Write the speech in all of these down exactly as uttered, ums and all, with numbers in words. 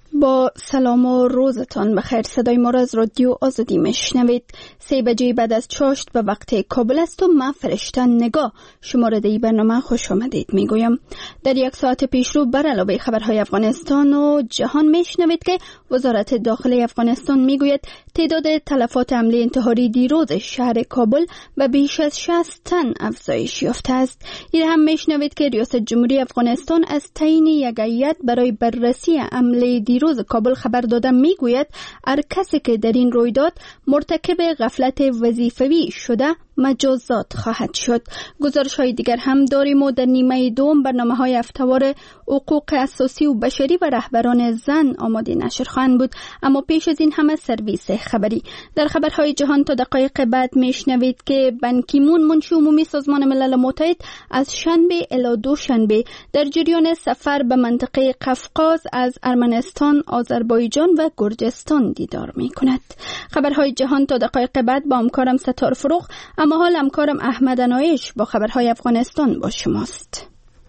با سلام و روزتان بخیر. صدای ما را از رادیو آزادی میشنوید. سه بجه بعد از چاشت به وقت کابل است و من فرشته نگاه شمارده ای برنامه خوش آمدید میگویم. در یک ساعت پیش رو بر علاوه خبرهای افغانستان و جهان میشنوید که وزارت داخلی افغانستان میگوید تعداد تلفات حمله انتحاری دیروز شهر کابل به بیش از شصت تن افزایش یافته است. این هم میشنوید که ریاست جمهوری افغانستان از تعیین یک هیئت برای بررسی حمله دیروز کابل خبر داده میگوید هر کسی که در این رویداد مرتکب غفلت وظیفوی شده مجازات خواهد شد. گزارش های دیگر هم داریم و در نیمه دوم برنامه های هفته‌وار حقوق اساسی و بشری و رهبران زن آماده نشر خواهند بود. اما پیش از این همه سرویس خبری. در خبرهای جهان تا دقایق بعد میشنوید که بان کی مون منشی عمومی سازمان ملل متحد از شنبه الی دوشنبه در جریان سفر به منطقه قفقاز از ارمنستان، آذربایجان و گرجستان دیدار می کند. خبرهای جهان تا دقایق بعد با همکارم ستار فروغ، اما حال همکارم احمد انایش با خبرهای افغانستان با شماست.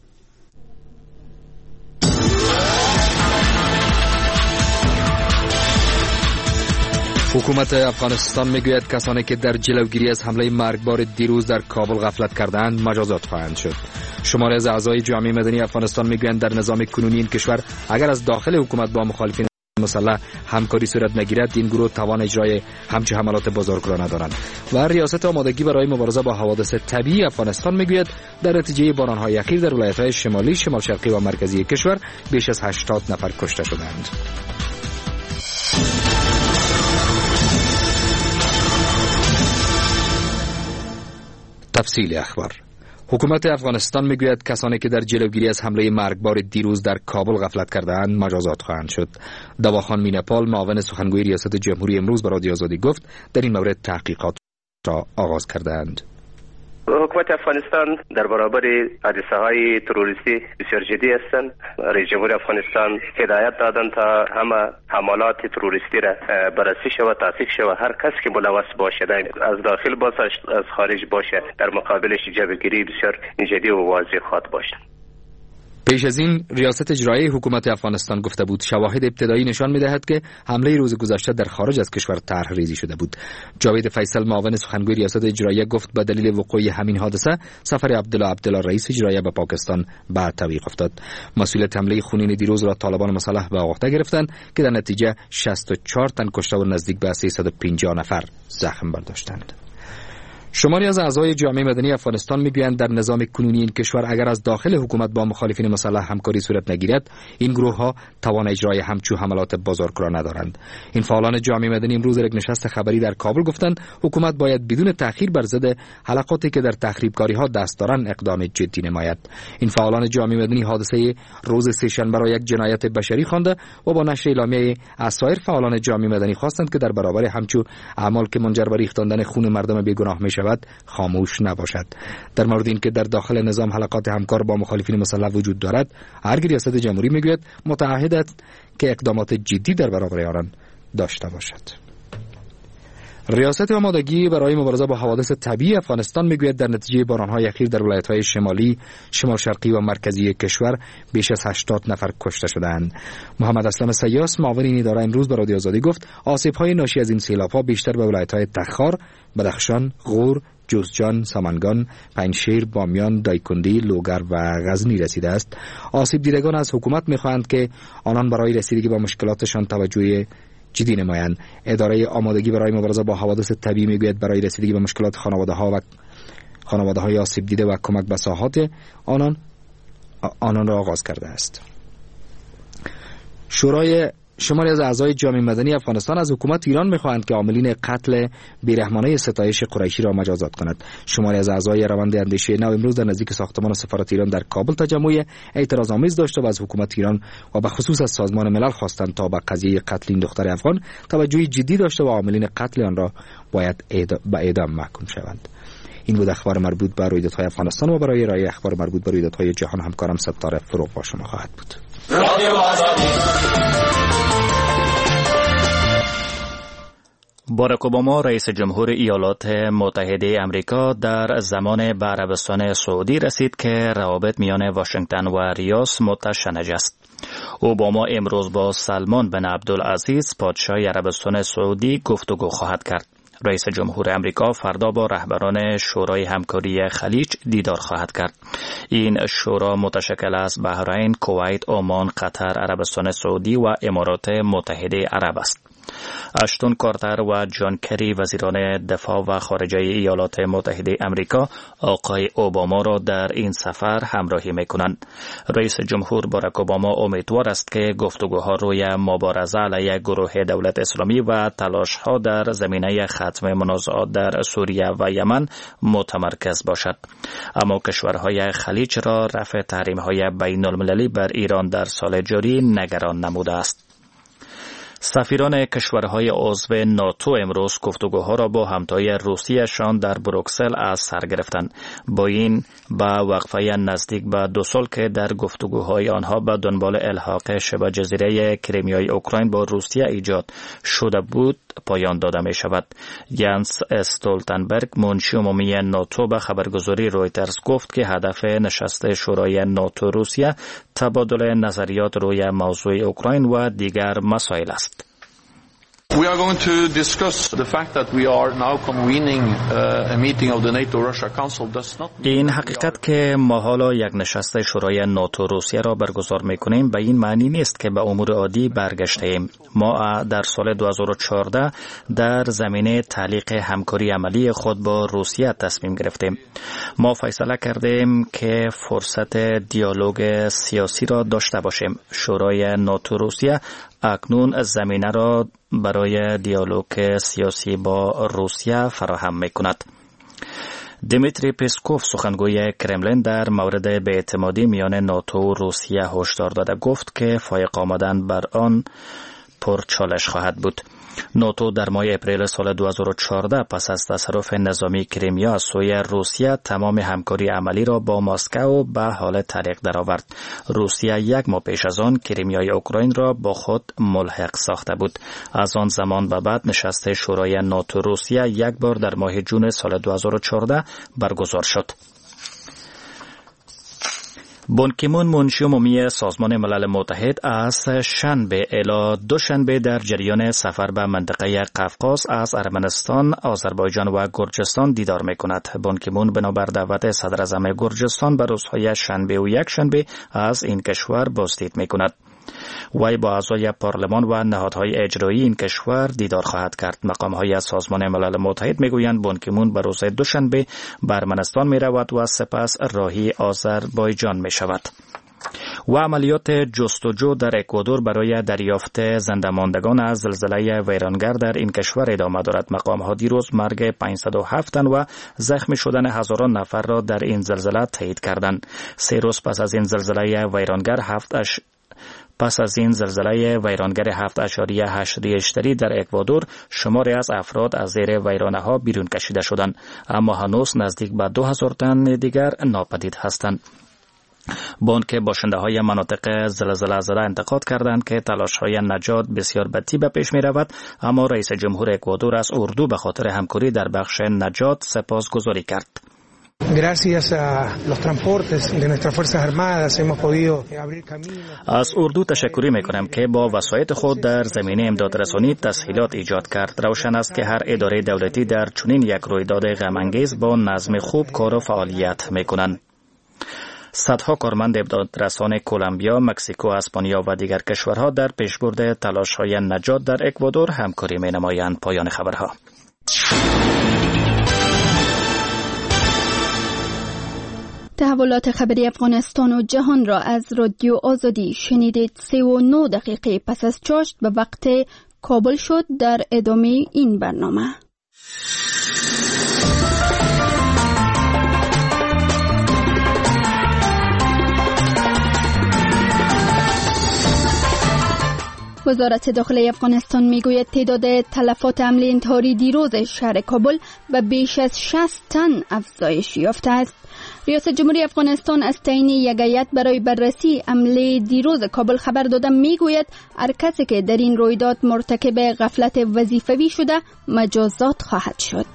حکومت افغانستان میگوید کسانی که در جلوگیری از حمله مرگبار دیروز در کابل غفلت کردند مجازات خواهند شد. شماری از اعضای جامعه مدنی افغانستان میگویند در نظام کنونی این کشور اگر از داخل حکومت با مخالفین مسلح همکاری صورت نگیرد، این گروه توان اجرای همچه حملات بزرگ را ندارند. و ریاست آمادگی برای مبارزه با حوادث طبیعی افغانستان میگوید در نتیجه باران‌های اخیر در ولایت‌های شمالی، شمال شرقی و مرکزی کشور بیش از هشتاد نفر کشته شدند. تفصیل اخبار. حکومت افغانستان میگوید کسانی که در جلوگیری از حمله مرگبار دیروز در کابل غفلت کرده‌اند مجازات خواهند شد. دواخان مینپال، معاون سخنگوی ریاست جمهوری امروز به رادیو آزادی گفت در این مورد تحقیقات را آغاز کرده‌اند. حکومت افغانستان در برابر حادثه های تروریستی بسیار جدی هستند. رئیس جمهور افغانستان هدایت دادند تا همه حملات تروریستی را بررسی شود، تحقیق شود. هر کس که ملوث باشد از داخل باشه از خارج باشه در مقابلش جلوگیری بسیار جدی و واضح خواهد باشد. پیش از این ریاست اجرایی حکومت افغانستان گفته بود شواهد ابتدایی نشان می‌دهد که حمله روز گذشته در خارج از کشور طرح ریزی شده بود. جاوید فیصل، معاون سخنگوی ریاست اجرایی گفت به دلیل وقوع همین حادثه سفر عبدالله عبدالله رئیس اجرایی به پاکستان به تعویق افتاد. مسئولیت حمله خونین دیروز را طالبان مسلح به عهده گرفتند که در نتیجه شصت و چهار تن کشته و نزدیک به سیصد و پنجاه نفر زخم برداشتند. شماری از اعضای جامعه مدنی افغانستان میگویند در نظام کنونی این کشور اگر از داخل حکومت با مخالفین مسلح همکاری صورت نگیرد، این گروه ها توان اجرای همچو حملات بزرگ را ندارند. این فعالان جامعه مدنی امروز در یک نشست خبری در کابل گفتند حکومت باید بدون تأخیر بر ضد حلقاتی که در تخریبکاری ها دست دارند اقدام جدی نماید. این فعالان جامعه مدنی حادثه روز سه‌شنبه را یک جنایت بشری خوانده و با نشر اعلامیه از سایر فعالان جامعه مدنی خواستند که در برابر همچو اعمال که منجر به ریختاندن خون مردم بیگناه می‌شود خاموش نباشد. در مورد اینکه در داخل نظام حلقات همکار با مخالفین مسلح وجود دارد، هرگاه ریاست جمهوری میگوید متعهد است که اقدامات جدی در برابر آن داشته باشد. ریاست آمادگی برای مبارزه با حوادث طبیعی افغانستان میگوید در نتیجه باران‌های اخیر در ولایت‌های شمالی، شمال شرقی و مرکزی کشور بیش از هشتاد نفر کشته شدند. محمد اسلام سیاس، معاون این اداره امروز به رادیو آزادی گفت آسیب‌های ناشی از این سیلاب‌ها بیشتر به ولایت‌های تخار، بدخشان، غور، جوزجان، سامانگان، پنجشیر، بامیان، دایکندی، لوگر و غزنی رسیده است. آسیب دیدگان از حکومت می‌خواهند که آنان برای رسیدگی به مشکلاتشان توجه جدی نمایند. اداره آمادگی برای مبارزه با حوادث طبیعی میگوید برای رسیدگی به مشکلات خانواده‌ها و خانواده‌های آسیب دیده و کمک به ساحات آنان آنان را آغاز کرده است. شورای شماری از اعضای جامعه مدنی افغانستان از حکومت ایران می‌خواهند که عاملین قتل بیرحمانه ستایش قریشی را مجازات کند. شماری از اعضای روند اندیشه نو امروز در نزدیک ساختمان سفارت ایران در کابل تجمع اعتراض‌آمیز داشته و از حکومت ایران و به خصوص از سازمان ملل خواستند تا به قضیه قتل این دختر افغان توجه جدی داشته و عاملین قتل آن را باید به اعدام محکوم شوند. این بود اخبار مربوط به رویدادهای افغانستان و برای ارائه اخبار مربوط به رویدادهای جهان همکارم ستاره فروغ با شما خواهد بود. باراک اوباما رئیس جمهور ایالات متحده آمریکا در زمان به عربستان سعودی رسید که روابط میان واشنگتن و ریاض متشنج است. اوباما امروز با سلمان بن عبدالعزیز پادشاه عربستان سعودی گفتگو خواهد کرد. رئیس جمهور آمریکا فردا با رهبران شورای همکاری خلیج دیدار خواهد کرد. این شورا متشکل از بحرین، کویت، عمان، قطر، عربستان سعودی و امارات متحده عرب است. اشتون کارتر و جان کری وزیران دفاع و خارجه ایالات متحده آمریکا آقای اوباما را در این سفر همراهی میکنند. رئیس جمهور باراک اوباما امیدوار است که گفتگوها روی مبارزه علیه گروه دولت اسلامی و تلاش‌ها در زمینه ختم منازعات در سوریه و یمن متمرکز باشد. اما کشورهای خلیج را رفع تحریم‌های بین المللی بر ایران در سال جاری نگران نموده است. سفیران کشورهای عضو ناتو امروز گفتگوها را با همتای روسیه‌شان در بروکسل از سر گرفتند. با این با وقفه نزدیک به دو سال که در گفتگوهای آنها به دنبال الحاق شبه جزیره کریمیای اوکراین با روسیه ایجاد شده بود پایان داده می شود. ینس استولتنبرگ منشی عمومی ناتو به خبرگزاری رویترز گفت که هدف نشست شورای ناتو روسیه تبادل نظریات روی موضوع اوکراین و دیگر مسائل است. We are going to discuss the fact that we are now convening a meeting of the NATO-Russia Council does not mean این حقیقت که ما حالا یک نشست شورای ناتو روسیه را برگزار می‌کنیم به این معنی نیست که به امور عادی برگشته‌ایم. ما در سال دو هزار و چهارده در زمینه تعلیق همکاری عملی خود با روسیه تصمیم گرفتیم. ما فیصله کردیم که فرصت دیالوگ سیاسی را داشته باشیم. شورای ناتو روسیه اکنون زمینه را برای دیالوگ سیاسی با روسیه فراهم می‌کند. دیمیتری پسکوف سخنگوی کرملین در مورد بی‌اعتمادی میان ناتو و روسیه هشدار داده گفت که فایق آمدن بر آن پرچالش خواهد بود. ناتو در ماه اپریل سال دو هزار و چهارده پس از تصرف نظامی کریمیا از سوی روسیه تمام همکاری عملی را با مسکو به حال تعلیق درآورد. روسیه یک ماه پیش از آن کریمیای اوکراین را با خود ملحق ساخته بود. از آن زمان به بعد نشست شورای ناتو روسیه یک بار در ماه جون سال دو هزار و چهارده برگزار شد. بان کی مون منشی عمومی سازمان ملل متحد از شنبه الی دوشنبه در جریان سفر به منطقه قفقاز از ارمنستان، آذربایجان و گرجستان دیدار می‌کند. بان کی مون بنابر دعوت صدر اعظم گرجستان به روزهای شنبه و یک شنبه از این کشور بازدید می‌کند. وی با اعضای پارلمان و نهادهای اجرایی این کشور دیدار خواهد کرد. مقام‌های از سازمان ملل متحد میگویند بان کی مون به روز دوشنبه به ارمنستان میرود و سپس راهی آذربایجان میشود. و عملیات جستجو در اکوادور برای دریافت زنده‌ماندگان از زلزله ویرانگر در این کشور ادامه دارد. مقام‌ها دیروز مرگ پانصد و هفت تن و زخمی شدن هزاران نفر را در این زلزله تایید کردند. سه روز پس از این زلزله ویرانگر هفت اش پس از این زلزله ویرانگر هفت اشاریه هشت ریشتری در اکوادور شماری از افراد از زیر ویرانه‌ها بیرون کشیده شدند، اما هنوز نزدیک به دو هزار تن دیگر ناپدید هستند. بانک باشنده‌های مناطق زلزله زده انتقاد کردند که تلاش‌های نجات بسیار بدی به پیش می‌رود، اما رئیس جمهور اکوادور از اردو به خاطر همکاری در بخش نجات سپاسگزاری کرد. Gracias a los transportes de nuestras fuerzas armadas hemos podido abrir camino. از اردو تشکری میکنم که با وسایط خود در زمینه امداد رسانی تسهیلات ایجاد کرد. روشن است که هر اداره دولتی در چنین یک رویداد غم انگیز با نظم خوب کار و فعالیت میکنند. صدها کارمند امدادرسان کلمبیا، مکزیکو، اسپانیا و دیگر کشورها در پیشبرد تلاش‌های نجات در اکوادور همکاری می‌نمایند. پایان خبرها. تحولات خبری افغانستان و جهان را از رادیو آزادی شنیدید. سی و نه دقیقه پس از چاشت به وقت کابل شد. در ادامه این برنامه وزارت داخلی افغانستان میگوید تعداد تلفات حمله انتحاری دیروز شهر کابل به بیش از شصت تن افزایش یافته است. ریاست جمهوری افغانستان از تعیین یک هیئت برای بررسی حمله دیروز کابل خبر داده. میگوید هر کسی که در این رویداد مرتکب غفلت وظیفوی شده مجازات خواهد شد.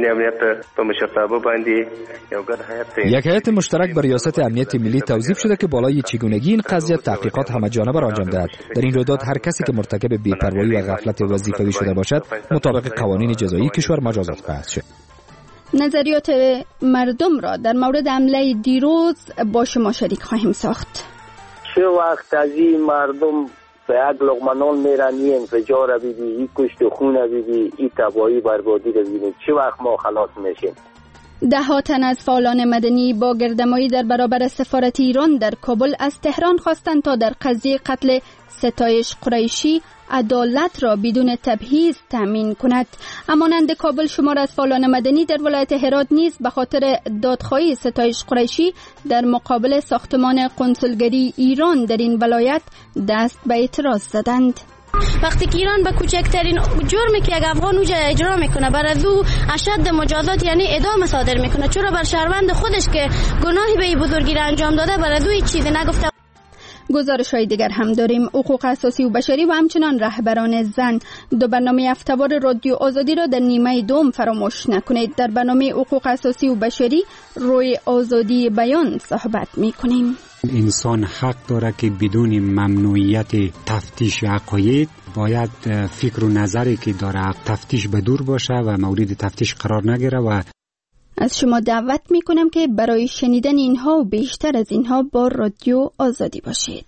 یک هیئت مشترک بر ریاست امنیت ملی توظیف شده که بالای چگونگی این قضیه تحقیقات همه‌جانبه را انجام دهد. در این رویداد هر کسی که مرتکب بی‌پروایی و غفلت وظیفوی شده باشد مطابق قوانین جزایی کشور مجازات خواهد شد. نظریات مردم را در مورد حمله دیروز با شما شریک خواهیم ساخت. چه وقت از این مردم به یک لقمه نان میرن، این انفجار رو بیدی، این کشت و خون رو بیدی، این تباهی بربادی رو بیدی، چه وقت ما خلاص میشیم؟ ده ها تن از فعالان مدنی با گردمایی در برابر سفارت ایران در کابل از تهران خواستند تا در قضیه قتل ستایش قریشی عدالت را بدون تبعیض تامین کند. همانند کابل، شمار از فعالان مدنی در ولایت هرات نیز به خاطر دادخواهی ستایش قریشی در مقابل ساختمان قنسولگری ایران در این ولایت دست به اعتراض زدند. وقتی که ایران به کوچکترین جرمی که یک افغان اوجه اجرا میکنه بر از او اشد مجازات یعنی اعدام صادر میکنه، چرا بر شهروند خودش که گناهی به این بزرگی را انجام داده بر از او هیچ چیزی نگفته؟ گزارش های دیگر هم داریم. حقوق اساسی و بشری و همچنان رهبران زن. دو برنامه هفته‌وار رادیو آزادی را در نیمه دوم فراموش نکنید. در برنامه حقوق اساسی و بشری روی آزادی بیان صحبت میکنیم. انسان حق داره که بدون ممنوعیت تفتیش عقاید باید فکر و نظری که داره تفتیش به دور باشه و مورد تفتیش قرار نگیره. و از شما دعوت میکنم که برای شنیدن اینها و بیشتر از اینها با رادیو آزادی باشید.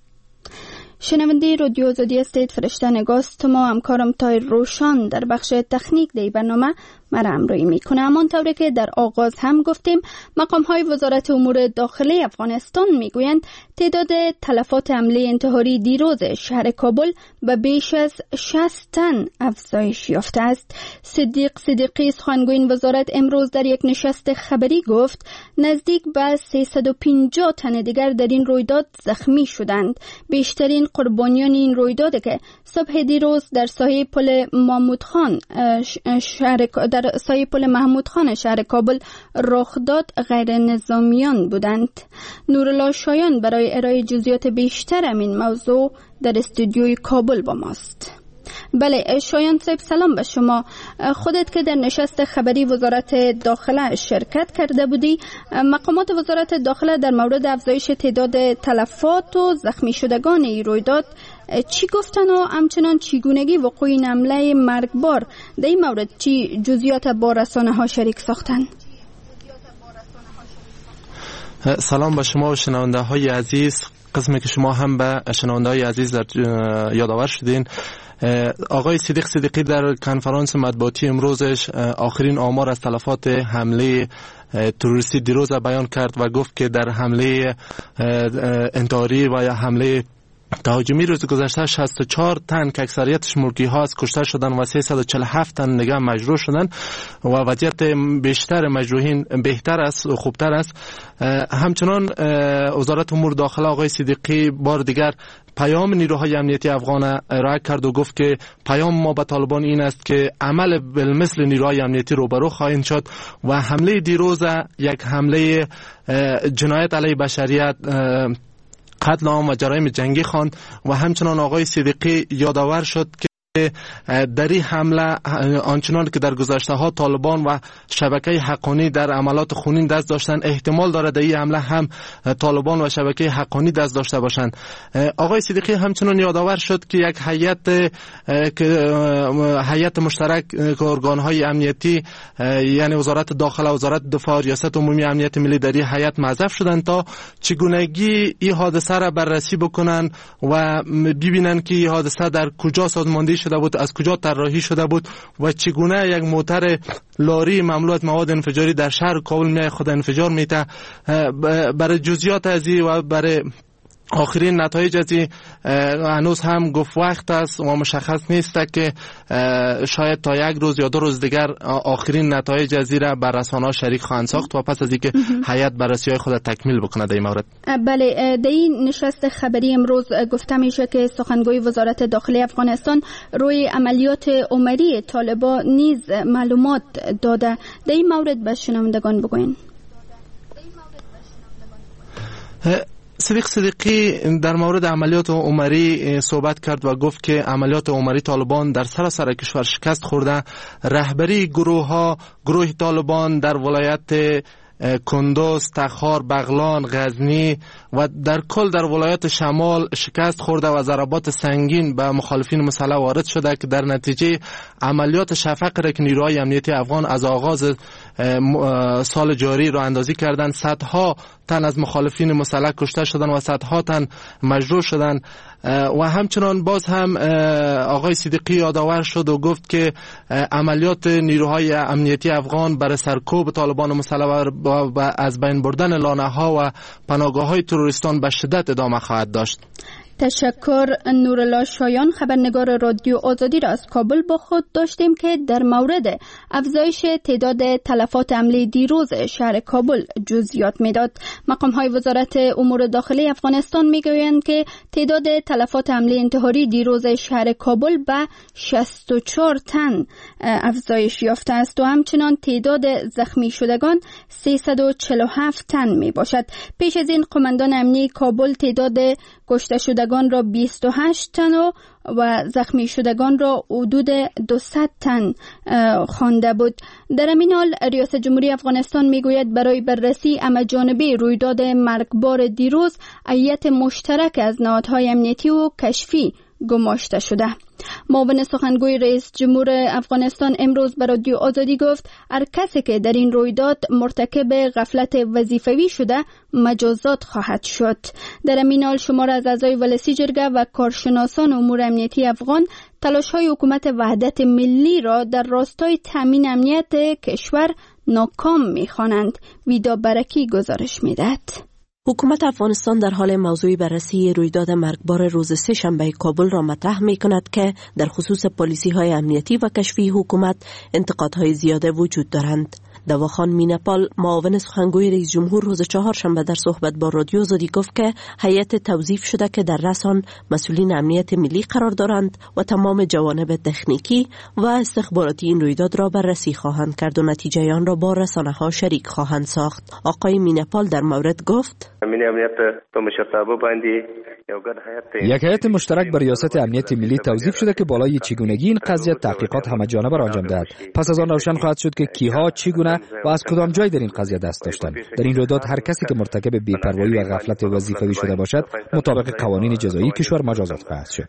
شنونده رادیو آزادی هستید. فرشته نگاست ما همکارم تایر روشان در بخش تکنیک دی برنامه مرا همراهی میکنه. همانطوری که در آغاز هم گفتیم، مقام های وزارت امور داخلی افغانستان میگویند تعداد تلفات حمله انتحاری دیروز شهر کابل به بیش از شصت تن افزایش یافته است. صدیق صدیقی سخنگوی این وزارت امروز در یک نشست خبری گفت نزدیک به سیصد و پنجاه تن دیگر در این رویداد زخمی شدند. بیشترین قربانیان این رویداد که صبح دیروز در سایه پل محمود خان شهر در سایه پل محمود خان شهر کابل رخ داد غیر نظامیان بودند. نورالله شایان برای ارائه جزئیات بیشتر همین موضوع در استودیوی کابل با ماست. بله شایان صاحب، سلام به شما. خودت که در نشست خبری وزارت داخله شرکت کرده بودی، مقامات وزارت داخله در مورد افزایش تعداد تلفات و زخمی شدگان این رویداد چی گفتن و همچنان چگونگی وقوع این حمله مرگبار در این مورد چی جزئیات با رسانه ها شریک ساختن؟ سلام به شما و شنونده های عزیز. قسمی که شما هم به شنونده های عزیز در یادآور شدین. آقای صدیق صدیقی در کنفرانس مطبوعاتی امروزش آخرین آمار از تلفات حمله تروریستی دیروز بیان کرد و گفت که در حمله انتحاری و یا حمله تهاجمی روز گذشته شصت و چهار تن که اکثریتش مرگی ها از کشته شدن و سیصد و چهل و هفت تن دیگه مجروح شدن و وضعیت بیشتر مجروحین بهتر است و خوبتر است. همچنان وزارت امور داخله آقای صدیقی بار دیگر پیام نیروهای امنیتی افغان ارائه کرد و گفت که پیام ما به طالبان این است که عمل بالمثل نیروهای امنیتی روبرو خواهند شد و حمله دیروز یک حمله جنایت علیه بشریت، قتل عام و جرایم جنگی خواند و همچنان آقای صدیقی یادآور شد که در این حمله آنچنان که در گذشته ها طالبان و شبکه حقانی در عملات خونین دست داشتن، احتمال داره در این حمله هم طالبان و شبکه حقانی دست داشته باشند. آقای صدیقی همچنان یادآور شد که یک هیئت که هیئت مشترک که ارگان های امنیتی یعنی وزارت داخله، وزارت دفاع، ریاست عمومی امنیت ملی در این هیئت موظف شدند تا چگونگی این حادثه را بررسی بکنن و ببینن که این حادثه در کجا سازماندهی شده بود، از کجا طراحی شده بود و چگونه یک موتر لاری مملو از مواد انفجاری در شهر کابل می خود انفجار میته. برای جزئیات از این و برای آخرین نتایج از این هنوز هم گفت وقت است و مشخص نیست که شاید تا یک روز یا دو روز دیگر آخرین نتایج از این را بر رسانه‌ها شریک خواهند ساخت و پس از اینکه هیئت بررسی‌های خود تکمیل بکنه در این مورد. بله، در این نشست خبری امروز گفته میشه که سخنگوی وزارت داخلی افغانستان روی عملیات عمری طالبان نیز معلومات داده. در این مورد به شنوندگان بگوین. صدیق صدیقی در مورد عملیات عمری صحبت کرد و گفت که عملیات عمری طالبان در سراسر کشور شکست خورده. رهبری گروه ها گروه طالبان در ولایت کندوز، تخار، بغلان، غزنی و در کل در ولایات شمال شکست خورده و ضربات سنگین به مخالفین مسلح وارد شده که در نتیجه عملیات شفق را که نیروهای امنیتی افغان از آغاز سال جاری را اندازی کردند، صدها تن از مخالفین مسلح کشته شدند و صدها تن مجروح شدند. و همچنان باز هم آقای صدیقی یادآور شد و گفت که عملیات نیروهای امنیتی افغان بر سرکوب طالبان مسلح و از بین بردن لانه ها و پناهگاه های تروریستان به شدت ادامه خواهد داشت. تشکر. نورالله شایان، خبرنگار رادیو آزادی را از کابل با خود داشتیم که در مورد افزایش تعداد تلفات حمله دیروز شهر کابل جزئیات میداد. مقام های وزارت امور داخلی افغانستان میگویند که تعداد تلفات حمله انتحاری دیروز شهر کابل به شصت و چهار تن افزایش یافته است و همچنان تعداد زخمی شدگان سیصد و چهل و هفت تن می باشد. پیش از این قماندان امنیتی کابل تعداد کشته شدگان را بیست و هشت تن و, و زخمی شدگان را حدود دویست تن خوانده بود. در همین حال ریاست جمهوری افغانستان میگوید برای بررسی همه‌جانبه رویداد مرگبار دیروز هیئت مشترک از نهادهای امنیتی و کشفی گماشته شده. معاون سخنگوی رئیس جمهور افغانستان امروز به رادیو آزادی گفت هر کسی که در این رویداد مرتکب غفلت وظیفوی شده مجازات خواهد شد. در همین حال شمار از اعضای ولسی جرگه و کارشناسان امور امنیتی افغان تلاش‌های حکومت وحدت ملی را در راستای تامین امنیت کشور ناکام می‌خوانند. ویدا برکی گزارش می‌دهد. حکومت افغانستان در حال موضوع بررسی رویداد مرگبار روز سه شنبه کابل را مطرح می کند که در خصوص پالیسی های امنیتی و کشفی حکومت انتقادهای زیاده وجود دارند. دواخان مینپال، معاون سخنگوی رئیس جمهور، روز چهارشنبه در صحبت با رادیو آزادی گفت که هیئت توظیف شده که در رأس آن مسئولین امنیت ملی قرار دارند و تمام جوانب تکنیکی و استخباراتی این رویداد را بررسی خواهند کرد و نتیجه آن را با رسانه‌ها شریک خواهند ساخت. آقای مینپال در مورد گفت: یک هیئت مشترک بر ریاست امنیت ملی توظیف شده که بالای چگونگی این قضیه تحقیقات همه‌جانبه را انجام دهد. پس از آن روشن خواهد شد که کیها، چگونه و از کدام جای در این قضیه دست داشتند. در این رویداد هر کسی که مرتکب بی‌پروایی و غفلت وظیفوی شده باشد مطابق قوانین جزایی کشور مجازات خواهد شد.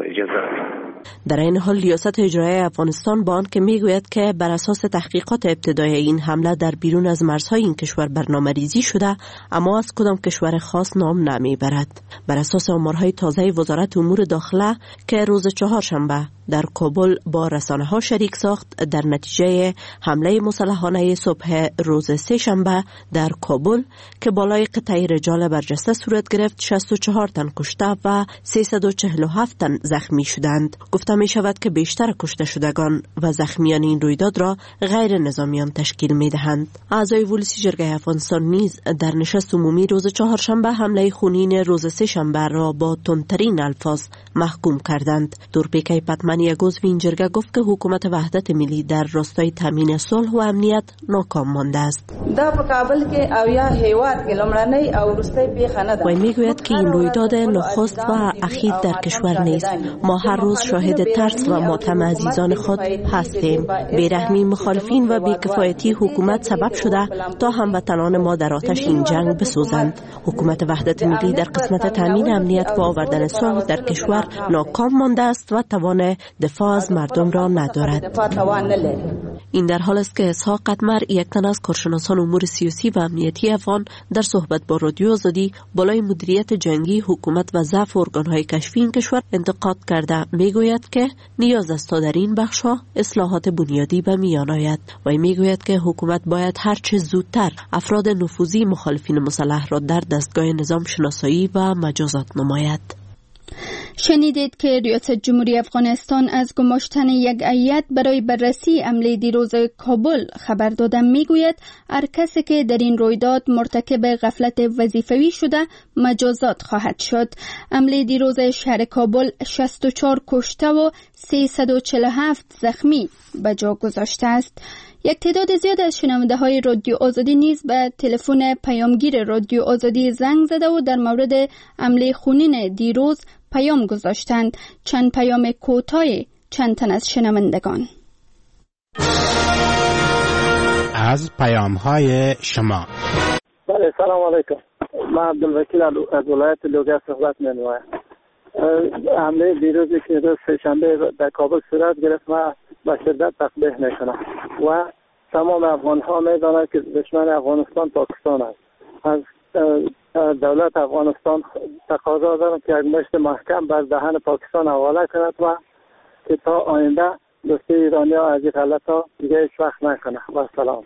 در این حال ریاست اجرایی افغانستان با آن که میگوید که بر اساس تحقیقات ابتدایی این حمله در بیرون از مرزهای این کشور برنامه‌ریزی شده، اما از کدام کشور خاص نام نمیبرد. بر اساس آمارهای تازه وزارت امور داخله که روز چهارشنبه در کابل با رسانه‌ها شریک ساخت، در نتیجه حمله مسلحانه صبح روز سه شنبه در کابل که بالای قطعه رجال برجسته صورت گرفت، شصت و چهار تن کشته و سیصد و چهل و هفت تن زخمی شدند. گفته می شود که بیشتر کشته شدگان و زخمیان این رویداد را غیر نظامیان تشکیل می دهند. اعضای ولسی جرگه افغانستان نیز در نشست عمومی روز چهارشنبه حمله خونین روز سه شنبه را با تندترین الفاظ محکوم کردند. دورپیکای پتمنی عضو این جرگه گفت که حکومت وحدت ملی در راستای تامین صلح و امنیت ناکام مانده است. دا په کابل کې او یا هیواد کې لمړنۍ او وروستۍ پیښه نه ده. و میگوید که این رویداد نخست و اخیر در کشور نیست. ما هر روز شاهد ترس و ماتم عزیزان خود هستیم. بیرحمی مخالفین و بیکفایتی حکومت سبب شده تا هموطنان ما در آتش این جنگ بسوزند. حکومت وحدت ملی در قسمت تامین امنیت و آوردن صلح در کشور ناکام مانده است و توان دفاع از مردم را ندارد. این در حال است که اسحاق قدمر، یک تن از کارشناسان امور سیاسی و امنیتی افغان، در صحبت با رادیو آزادی بالای مدیریت جنگی حکومت و ضعف ارگان‌های کشفی این کشور انتقاد کرده. میگوید که نیاز است تا در این بخش‌ها اصلاحات بنیادی به میان آید و میگوید که حکومت باید هر چه زودتر افراد نفوذی مخالفین مسلح را در دستگاه نظام شناسایی و مجازات نماید. شنیدید که ریاست جمهوری افغانستان از گماشتن یک هیئت برای بررسی حمله دیروز کابل خبر داده. میگوید هر کسی که در این رویداد مرتکب غفلت وظیفوی شده مجازات خواهد شد. حمله دیروز شهر کابل شصت و چهار کشته و سیصد و چهل و هفت زخمی به جا گذاشته است. یک تعداد زیاد از شنونده های رادیو آزادی نیز به تلفن پیامگیر رادیو آزادی زنگ زده و در مورد حمله خونین دیروز پیام گذاشتند. چند پیام کوتاه چند تن از شنوندگان. از پیام های شما. بله، سلام علیکم. من عبدالوکیل از ولایت لوگر صحبت می‌نمایم. حمله دیروزی که روز سه‌شنبه در کابل صورت گرفت و با شدت تقبیح میکنم و تمام افغان ها میدانند که دشمن افغانستان پاکستان است. از دولت افغانستان تقاضا دارم که یک مشت محکم بر دهن پاکستان حواله کند و که تا آینده دوستی ایرانی ها از این غلط ها دیگه هیچ وقت نکنه. و سلام.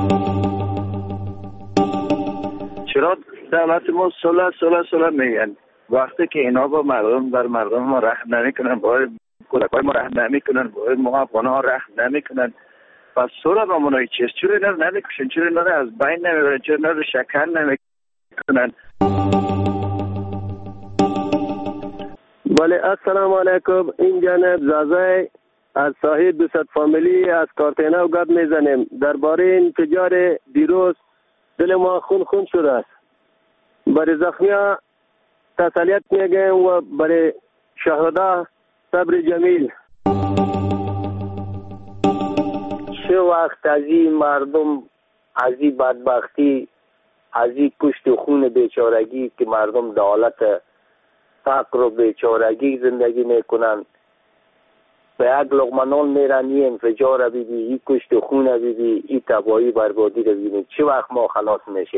چرا دولت ما صلح صلح صلح میگن؟ وقتی که اینا با مردم بر مردم ما رحم نمیکنن، باید کودکای ما رحم نمیکنن، باید ما افغان ها رحم نمیکنن، پس صلح با منای چیست؟ چرا اینا رو نمیکشن؟ چرا اینا رو از بین نمیبرن؟ چرا اینا رو شکن نمیکنن؟ بله، السلام علیکم. این جانب زازای از ساحل دوست فامیلی از کارتینا گپ میزنیم. درباره انفجار دیروز دل ما خون خون شده است. برای زخمیا تسلیت میگم و برای شهدا صبر جمیل. چه وقت از این مردم از این بدبختی، از این کشت و خون بیچارگی که مردم در حالت فقر و بیچارگی زندگی میکنن، به یک لقمه نان میرن، این انفجار رو بیدی، این کشت و خون رو بیدی، این تباهی بربادی رو بیدی، چه وقت ما خلاص میشیم؟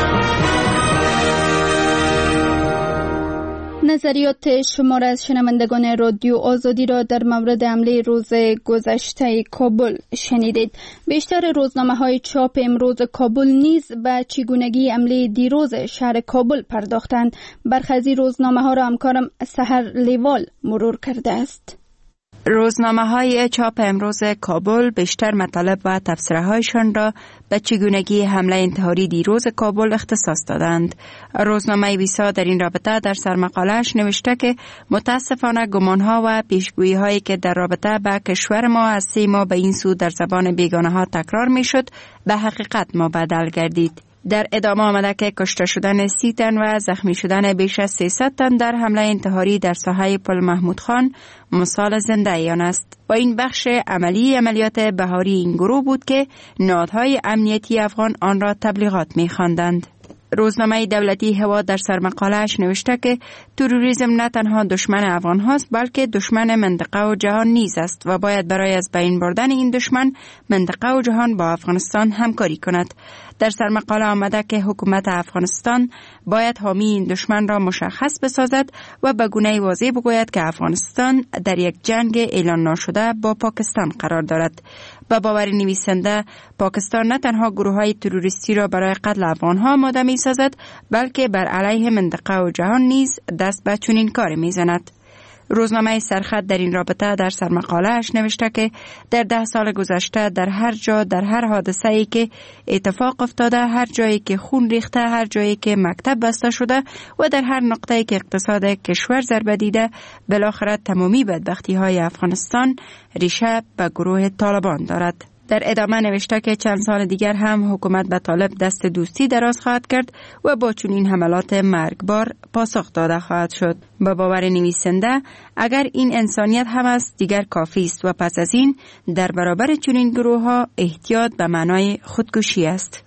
نظریات شمار از شنوندگان رادیو آزادی را در مورد حمله روز گذشته کابل شنیدید. بیشتر روزنامه های چاپ امروز کابل نیز به چگونگی حمله دیروز شهر کابل پرداختند. برخی از این روزنامه ها را همکارم سحر لیوال مرور کرده است. روزنامه های چاپ امروز کابل بیشتر مطالب و تفسیره هایشان را به چگونگی حمله انتحاری دیروز کابل اختصاص دادند. روزنامه ویسا در این رابطه در سرمقاله‌اش نوشته که متاسفانه گمان ها و پیشگویی هایی که در رابطه با کشور ما از سی ماه به این سو در زبان بیگانه ها تکرار می شد به حقیقت مبدل گردید. در ادامه آمده که کشته شدن سی تن و زخمی شدن بیش از سیصد تن در حمله انتحاری در ساحه پل محمود خان مثال زنده آن است. با این بخش عملی عملیات بهاری این گروه بود که نهادهای امنیتی افغان آن را تبلیغات می خواندند. روزنامه دولتی هوا در سرمقاله‌اش نوشته که تروریسم نه تنها دشمن افغان هاست بلکه دشمن منطقه و جهان نیز است و باید برای از بین بردن این دشمن منطقه و جهان با افغانستان همکاری کند. در سرمقاله آمده که حکومت افغانستان باید حامی این دشمن را مشخص بسازد و به گونه واضح بگوید که افغانستان در یک جنگ اعلان ناشده با پاکستان قرار دارد. با باور نویسنده پاکستان نه تنها گروه‌های تروریستی را برای قتل افغان‌ها آماده می‌سازد بلکه بر علیه منطقه و جهان نیز دست به چنین کاری می‌زند. روزنامه سرخط در این رابطه در سرمقاله‌اش نوشته که در ده سال گذشته در هر جا، در هر حادثه‌ای که اتفاق افتاده، هر جایی که خون ریخته، هر جایی که مکتب بسته شده و در هر نقطه‌ای که اقتصاد کشور ضربه دیده، بالاخره تمامی بدبختی‌های افغانستان ریشه به گروه طالبان دارد. در ادامه نوشته که چند سال دیگر هم حکومت به طالب دست دوستی دراز خواهد کرد و با چنین حملات مرگبار پاسخ داده خواهد شد. با باور نویسنده اگر این انسانیت هم است دیگر کافی است و پس از این در برابر چنین گروه ها احتیاط به معنای خودکشی است.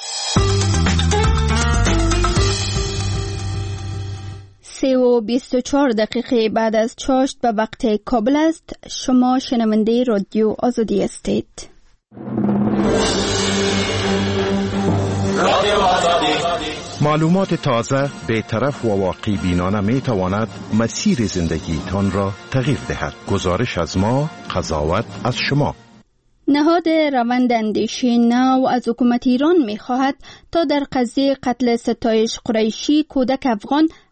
سه و بیست و چهار دقیقه بعد از چاشت به وقت کابل است. شما شنونده رادیو آزادی هستید. معلومات تازه، بی‌طرف و واقعی بینانه می تواند مسیر زندگیتان را تغییر دهد. گزارش از ما، قضاوت از شما. نهاد روند اندیشه نو از حکومت ایران می خواهد تا در قضیه قتل ستایش قریشی کودک افغان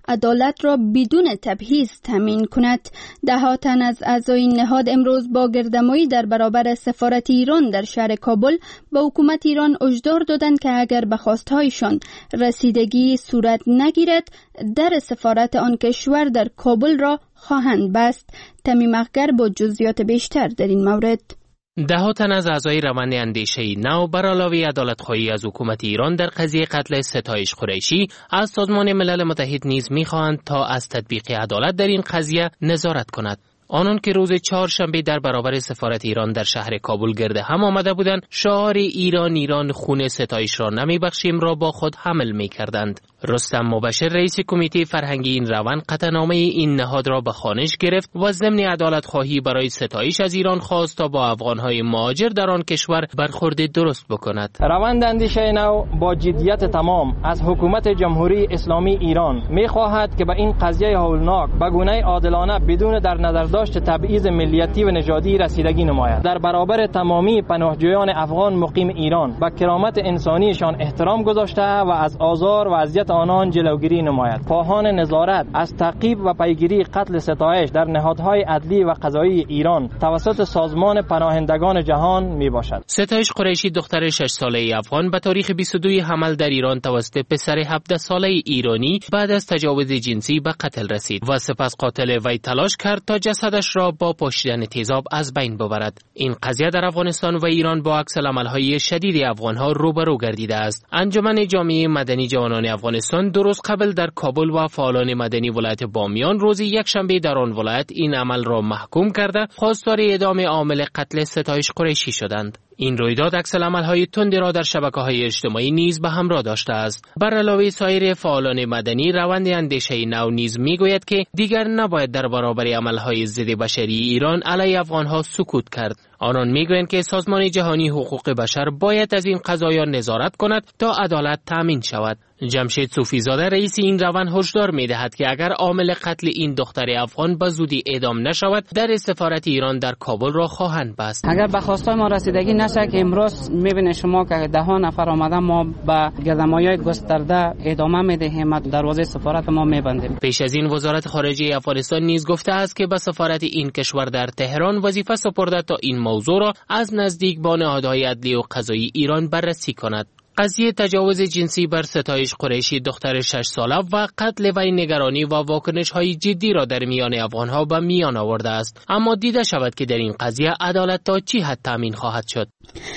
عدالت را بدون تبعیض تامین کند. ده ها تن از اعضای نهاد امروز با گردمایی در برابر سفارت ایران در شهر کابل به حکومت ایران هشدار دادند که اگر به خواستهایشان رسیدگی صورت نگیرد در سفارت آن کشور در کابل را خواهند بست. تمیم اخگر با جزئیات بیشتر در این مورد. ده ها تن از اعضای روند اندیشه نو بر علاوه عدالت‌خواهی از حکومت ایران در قضیه قتل ستایش قریشی از سازمان ملل متحد نیز می‌خواهند تا از تطبیق عدالت در این قضیه نظارت کند. آنان که روز چهارشنبه در برابر سفارت ایران در شهر کابل گرد هم آمده بودند، شعار ایران ایران خون ستایش را نمیبخشیم را با خود حمل می‌کردند. رستم مبشر رئیس کمیته فرهنگی این روند قطعنامه این نهاد را به خوانش گرفت و ضمن عدالت خواهی برای ستایش از ایران خواست تا با افغان‌های مهاجر در آن کشور برخورد درست بکند. روند اندیشه نو با جدیت تمام از حکومت جمهوری اسلامی ایران می‌خواهد که به این قضیه هولناک به گونه عادلانه بدون در نظر داشت تبعیض ملیتی و نژادی رسیدگی نماید. در برابر تمامی پناهجویان افغان مقیم ایران به کرامت انسانیشان احترام گذاشته و از آزار و اذیت آنان جلوگیری نماید. خواهان نظارت از تعقیب و پیگیری قتل ستایش در نهادهای عدلی و قضایی ایران توسط سازمان پناهندگان جهان می باشد. ستایش قریشی دختر شش ساله افغان به تاریخ بیست و دو حمل در ایران توسط پسر هفده ساله ایرانی بعد از تجاوز جنسی به قتل رسید و سپس قاتل وی تلاش کرد تا جسدش را با پاشیدن تیزاب از بین ببرد. این قضیه در افغانستان و ایران با عکس العمل‌های شدید افغان‌ها روبرو گردیده است. انجمن جامعه مدنی جوانان افغانستان درست قبل در کابل و فعالان مدنی ولایت بامیان روز یکشنبه در آن ولایت این عمل را محکوم کرده خواستار اعدام عامل قتل ستایش قریشی شدند. این رویداد عکس‌العمل‌های تندی را در شبکه‌های اجتماعی نیز به همراه داشته است. بر علاوه سایر فعالان مدنی، روند اندیشه نو نیز می‌گوید که دیگر نباید در برابر عمل‌های ضد بشری ایران علیه افغان‌ها سکوت کرد. آنان می‌گویند که سازمان جهانی حقوق بشر باید از این قضایا نظارت کند تا عدالت تامین شود. جمشید صوفیزاده رئیس این روند هشدار می‌دهد که اگر عامل قتل این دختر افغان به زودی اعدام نشود، در سفارت ایران در کابل را خواهند بست. اگر به خواستای ما رسیدگی نشه که امروز می‌بینید شما که ده ها نفر آمدن، ما به گردمایی‌های گسترده ادامه می‌دهیم و دروازه سفارت ما می‌بندیم. پیش از این وزارت خارجه افغانستان نیز گفته است که به سفارت این کشور در تهران وظیفه سپرده تا این موضوع را از نزدیک با نهادهای عدلی و قضایی ایران بررسی کند. قضیه تجاوز جنسی بر ستایش قریشی دختر شش ساله و قتل وی نگرانی و واکنش‌های جدی را در میان افغان‌ها به میان آورده است، اما دیده شود که در این قضیه عدالت تا چه حد تامین خواهد شد.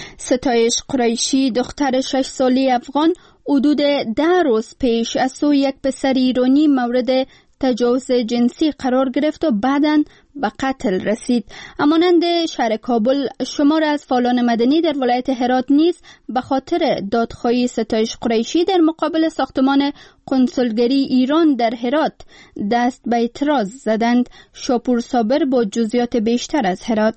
ستایش قریشی دختر شش ساله افغان حدود ده روز پیش از سوی یک پسر ایرانی مورد تجاوز جنسی قرار گرفت و بعداً به قتل رسید. همانند شهر کابل، شمار از فعالان مدنی در ولایت هرات نیز به خاطر دادخواهی ستایش قریشی در مقابل ساختمان قنسولگری ایران در هرات دست به اعتراض زدند. شاپور صابر با جزئیات بیشتر از هرات.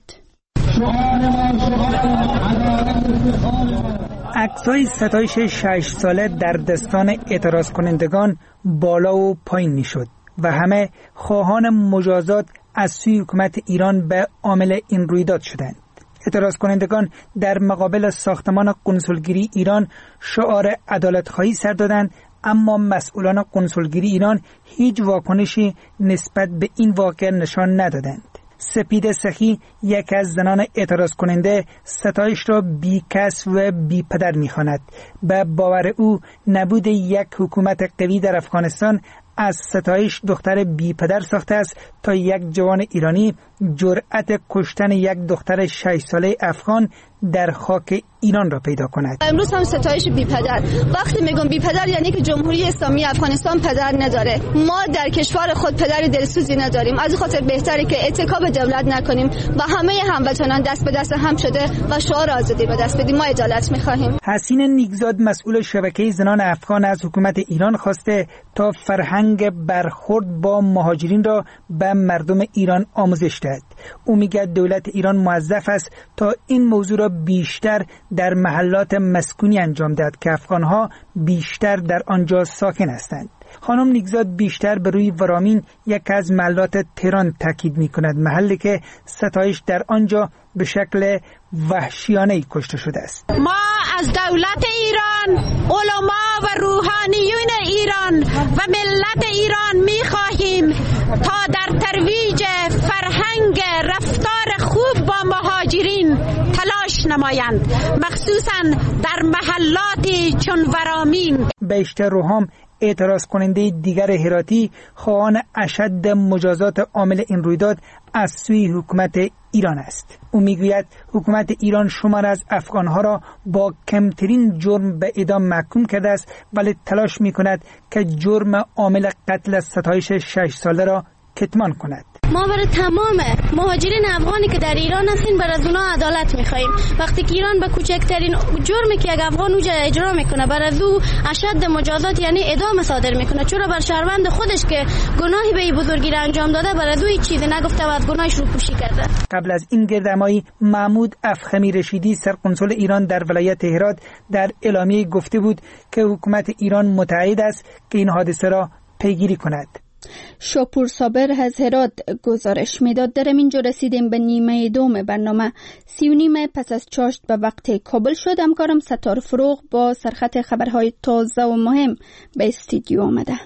عکسای ستایش شش ساله در دستان اعتراض کنندگان بالا و پایین می شد و همه خواهان مجازات از سوی حکومت ایران به عامل این رویداد شدند. اعتراض کنندگان در مقابل ساختمان قنسولگری ایران شعار عدالت‌خواهی سر دادند، اما مسئولان قنسولگری ایران هیچ واکنشی نسبت به این واقعه نشان ندادند. سپید سخی، یک از زنان اعتراض کننده، ستایش را بی کس و بی پدر می‌خواند. به باور او نبود یک حکومت قوی در افغانستان از ستایش دختر بی پدر ساخته است تا یک جوان ایرانی جرأت کشتن یک دختر شش ساله افغان در خاک ایران را پیدا کند. امروز هم ستایش بی پدر. وقتی میگم بی پدر یعنی که جمهوری اسلامی افغانستان پدر نداره. ما در کشور خود پدر دلسوزی نداریم. از خاطر بهتره که اتکا به دولت نکنیم و همه هموطنان دست به دست هم شده و شعار آزادی به دست بدیم. ما عدالت می‌خواهیم. حسین نیکزاد، مسئول شبکه زنان افغان از حکومت ایران خواسته تا فرهنگ برخورد با مهاجرین را به مردم ایران آموزش دهد. او میگه دولت ایران موظف است تا این موضوع را بیشتر در محلات مسکونی انجام دهد که افغانها بیشتر در آنجا ساکن هستند. خانم نیکزاد بیشتر به روی ورامین، یک از محلات تهران تاکید می‌کند، محلی که ستایش در آنجا به شکل وحشیانه‌ای کشته شده است. ما از دولت ایران، علما و روحانیون ایران و ملت ایران می‌خواهیم تا در ترویج فرهنگ رفتار خوب با مهاجرین تلاش نمایند، مخصوصاً در محلاتی چون ورامین. بیشتر روحام اعتراض کننده دیگر هراتی خواهان اشد مجازات عامل این رویداد از سوی حکومت ایران است. او میگوید حکومت ایران شمار از افغانها را با کمترین جرم به اعدام محکوم کرده است، ولی تلاش میکند که جرم عامل قتل ستایش شش ساله را کتمان کند. ما برای تمام مهاجرین افغانی که در ایران هستین بر از اونا عدالت میخوایم. وقتی که ایران به کوچکترین جرمی که یک افغان اونجا اجرا میکنه بر از او اشد مجازات یعنی اعدام صادر میکنه، چرا بر شهروند خودش که گناهی به این بزرگی را انجام داده بر از او هیچ چیزی نگفته و از گناهش رو پوشی کرده. قبل از این گردهمایی محمود افخمی رشیدی سرقنسول ایران در ولایت هرات در اعلامیه گفته بود که حکومت ایران متعهد است که این حادثه را پیگیری کند. شاپور صابر از هرات گزارش میداد. در اینجا رسیدیم به نیمه دوم برنامه. سی و نیمه پس از چاشت به وقت کابل شد. همکارم ستار فروغ با سرخط خبرهای تازه و مهم به استودیو آمده.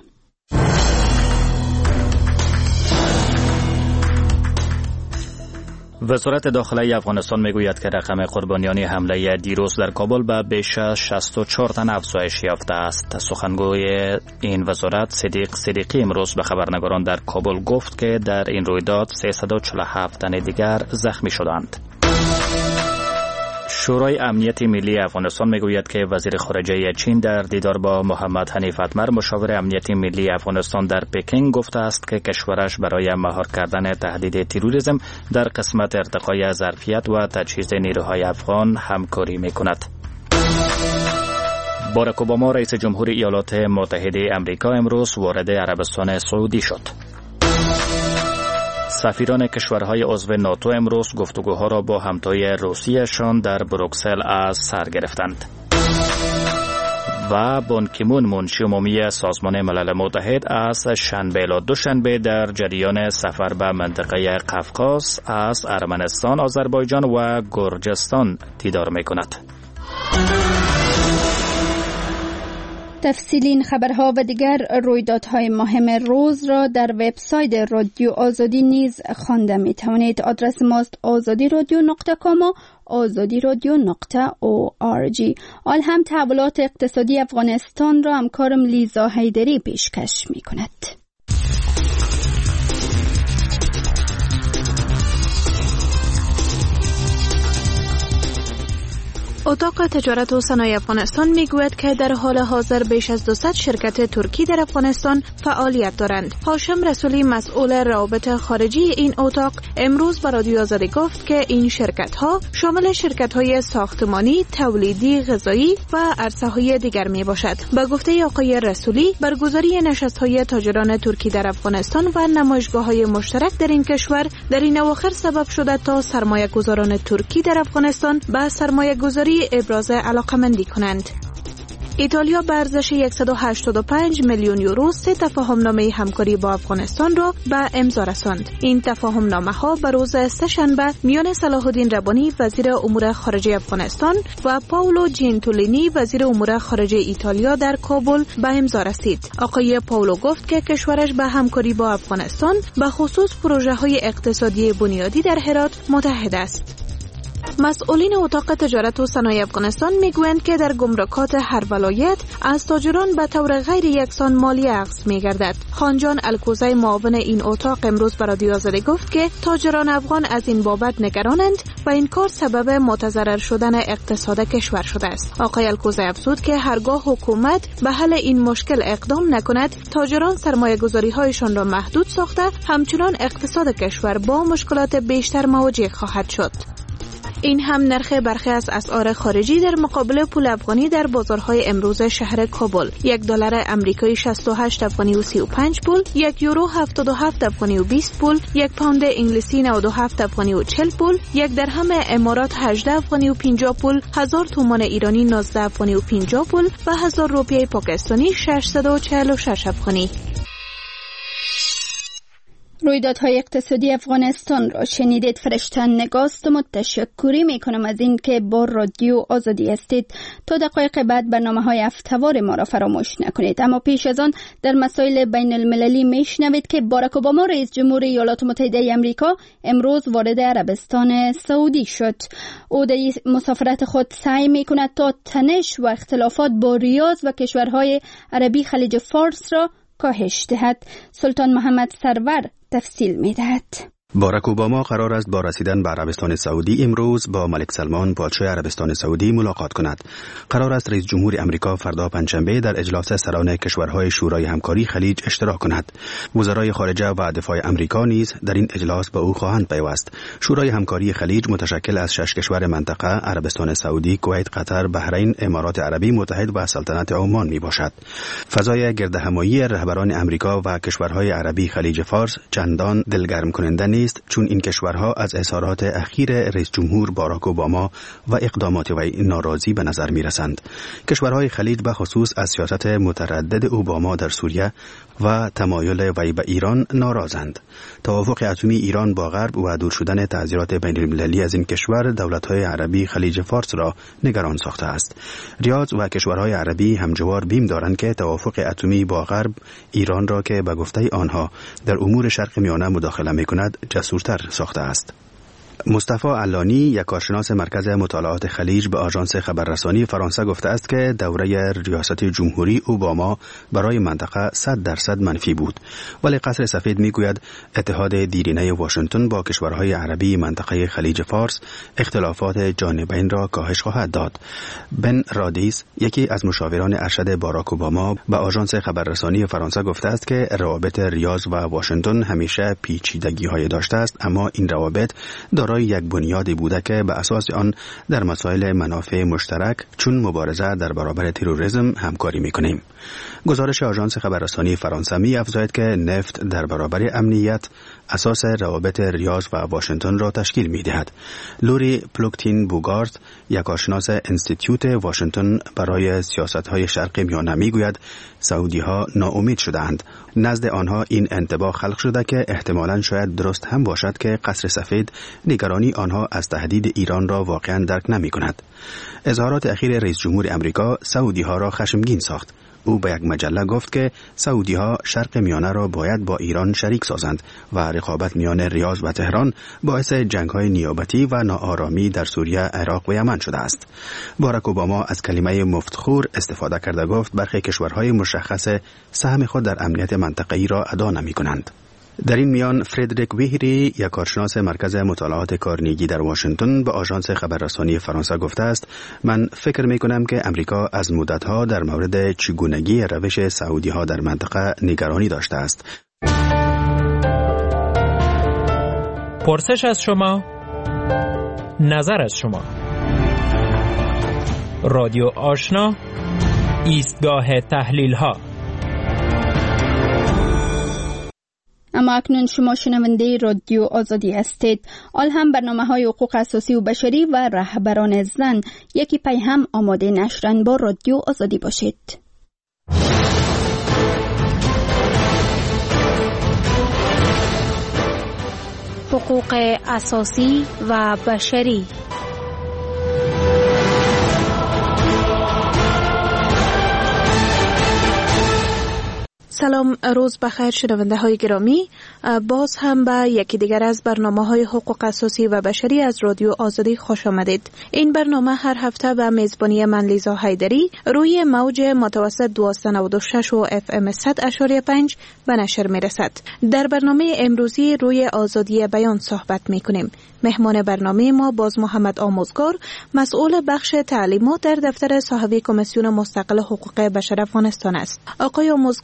وزارت داخلی افغانستان میگوید که رقم قربانیان حمله دیروز در کابل به بیش از شصت و چهار تن افزایش یافته است. سخنگوی این وزارت صدیق صدیقی امروز به خبرنگاران در کابل گفت که در این رویداد سیصد و چهل و هفت تن دیگر زخمی شدند. شورای امنیت ملی افغانستان میگوید که وزیر خارجه چین در دیدار با محمد حنیف اتمر مشاور امنیت ملی افغانستان در پکینگ گفته است که کشورش برای مهار کردن تهدید تروریسم در قسمت ارتقای ظرفیت و تجهیز نیروهای افغان همکاری میکند. باراک اوباما رئیس جمهور ایالات متحده آمریکا امروز وارد عربستان سعودی شد. سفیران کشورهای عضو ناتو امروز گفتگوها را با همتای روسیه‌شان در بروکسل از سر گرفتند. و بان کی مون منشی عمومی سازمان ملل متحد از شنبه الی دوشنبه در جریان سفر به منطقه قفقاز از ارمنستان، آذربایجان و گرجستان دیدار می‌کند. تفصیلین خبرها و دیگر رویدادهای مهم روز را در وبسایت رادیو آزادی نیز خوانده می توانید. آدرس ماست آزادی رادیو نقطه کام و آزادی رادیو نقطه او آر جی. آل هم تحولات اقتصادی افغانستان را همکارم لیزا حیدری پیشکش می کند. اتاق تجارت و صنایع افغانستان میگوید که در حال حاضر بیش از دویست شرکت ترکی در افغانستان فعالیت دارند. هاشم رسولی مسئول روابط خارجی این اتاق امروز به رادیو آزادی گفت که این شرکت ها شامل شرکت های ساختمانی، تولیدی، غذایی و عرصه های دیگر می باشد. به گفته آقای رسولی، برگزاری نشست های تاجران ترکی در افغانستان و نمایشگاه های مشترک در این کشور در این اواخر سبب شده تا سرمایه گذاران ترکی در افغانستان به سرمایه گذاری ابراز علاقمندی کنند. ایتالیا به ارزش صد و هشتاد و پنج میلیون یورو سه تفاهمنامه همکاری با افغانستان را به امضا رساند. این تفاهمنامه ها به روز سه‌شنبه میان صلاح الدین ربانی وزیر امور خارجه افغانستان و پاولو جنتولینی وزیر امور خارجه ایتالیا در کابل به امضا رسید. آقای پاولو گفت که کشورش به همکاری با افغانستان به خصوص پروژه های اقتصادی بنیادی در هرات متحد است. مسئولین اتاق تجارت و صنایع افغانستان میگویند که در گمرکات هر ولایت از تاجران به طور غیر یکسان مالیه اخذ میگردد. خانجان الکوزی معاون این اتاق امروز به رادیو آزادی گفت که تاجران افغان از این بابت نگرانند و این کار سبب متضرر شدن اقتصاد کشور شده است. آقای الکوزی افزود که هرگاه حکومت به حل این مشکل اقدام نکند، تاجران سرمایه‌گذاری هایشان را محدود ساخته همچنان اقتصاد کشور با مشکلات بیشتر مواجه خواهد شد. این هم نرخ برخی از اسعار خارجی در مقابل پول افغانی در بازارهای امروز شهر کابل. یک دلار آمریکایی شصت و هشت افغانی و سی و پنج پول، یک یورو هفتاد و هفت افغانی و بیست پول، یک پوند انگلیسی نود و هفت افغانی و چهل پول، یک درهم امارات هجده افغانی و پنجاه پول، هزار تومان ایرانی نوزده افغانی و پنجاه پول و هزار روپیه پاکستانی ششصد و چهل و شش افغانی. رویدادهای اقتصادی افغانستان را شنیدید. فرشتن نگاست و متشکری می کنم از این که با رادیو آزادی هستید. تا دقایق بعد برنامه های هفته‌وار ما را فراموش نکنید. اما پیش از آن در مسائل بین المللی می شنوید که باراک اوباما رئیس جمهور ایالات متحده آمریکا امروز وارد عربستان سعودی شد. او در مسافرت خود سعی می کند تا تنش و اختلافات با ریاض و کشورهای عربی خلیج فارس را کاهش دهد. سلطان محمد سرور تفصیل می دهد. باراک اوباما قرار است با رسیدن به عربستان سعودی امروز با ملک سلمان پادشاه عربستان سعودی ملاقات کند. قرار است رئیس جمهور آمریکا فردا پنجشنبه در اجلاس سران کشورهای شورای همکاری خلیج اشتراک کند. وزرای خارجه و دفاع آمریکا نیز در این اجلاس به او خواهند پیوست. شورای همکاری خلیج متشکل از شش کشور منطقه عربستان سعودی، کویت، قطر، بحرین، امارات عربی متحد و سلطنت عمان می باشد. فضای گردهمایی رهبران آمریکا و کشورهای عربی خلیج فارس چندان دلگرم کننده است، چون این کشورها از اظهارات اخیر رئیس جمهور باراک اوباما و اقدامات وی ناراضی به نظر می رسند. کشورهای خلیج به خصوص از سیاست متردد اوباما در سوریه و تمایل وی به ایران ناراضند. توافق اتمی ایران با غرب و دور شدن تعزیرات بین المللی از این کشور دولت‌های عربی خلیج فارس را نگران ساخته است. ریاض و کشورهای عربی همجوار بیم دارند که توافق اتمی با غرب ایران را که به گفته آنها در امور شرق میانه مداخله می‌کند جسورتر ساخته است. مصطفی علانی، یک کارشناس مرکز مطالعات خلیج به آژانس خبررسانی فرانسه گفته است که دوره ریاست جمهوری اوباما برای منطقه صد درصد منفی بود، ولی قصر سفید میگوید اتحاد دیرینه واشنگتن با کشورهای عربی منطقه خلیج فارس اختلافات جانبین را کاهش خواهد داد. بن رادیس، یکی از مشاوران ارشد باراک اوباما، به آژانس خبررسانی فرانسه گفته است که روابط ریاض و واشنگتن همیشه پیچیدگی‌های داشته است، اما این روابط دارای یک بنیادی بوده که به اساس آن در مسائل منافع مشترک چون مبارزه در برابر تروریسم همکاری می‌کنیم. گزارش آژانس خبررسانی فرانسه می‌افزاید که نفت در برابر امنیت اساس روابط ریاض و واشنگتن را تشکیل می‌دهد. لوری پلوکتین بوگارت، یک کارشناس انستیتیوت واشنگتن برای سیاست‌های شرق میانه می‌گوید سعودی‌ها ناامید شدند. نزد آنها این انطباع خلق شده که احتمالاً شاید درست هم باشد که قصر سفید نگرانی آنها از تهدید ایران را واقعاً درک نمی‌کند. اظهارات اخیر رئیس جمهور آمریکا سعودی‌ها را خشمگین ساخت. او به یک مجله گفت که سعودی‌ها شرق میانه را باید با ایران شریک سازند و رقابت میان ریاض و تهران باعث جنگ‌های نیابتی و ناآرامی در سوریه، عراق و یمن شده است. باراک اوباما از کلمه مفتخور استفاده کرده گفت برخی کشورهای مشخص سهم خود در امنیت منطقه‌ای را ادا نمی‌کنند. در این میان فردریک ویهری، یک کارشناس مرکز مطالعات کارنگی در واشنگتن به آژانس خبررسانی فرانسه گفته است من فکر می کنم که امریکا از مدتها در مورد چگونگی روش سعودی ها در منطقه نگرانی داشته است. پرسش از شما، نظر از شما. رادیو آشنا، ایستگاه تحلیل ها. اما اکنون شما شنونده رادیو آزادی هستید. آل هم برنامه های حقوق اساسی و بشری و رهبران زن یکی پی هم آماده نشرن. با رادیو آزادی باشید. حقوق اساسی و بشری. سلام، روز بخیر شنونده های گرامی. باز هم به یکی دیگر از برنامه های حقوق اساسی و بشری از رادیو آزادی خوش آمدید. این برنامه هر هفته به میزبانی من لیزا حیدری روی موج متوسط دویست و نود و شش و اف ام صد اشاری پنج به نشر می رسد. در برنامه امروزی روی آزادی بیان صحبت می کنیم. مهمان برنامه ما باز محمد آموزگار، مسئول بخش تعلیمات در دفتر صاحب کمیسیون مستقل حقوق بشر افغانستان است. آقای آموزگار،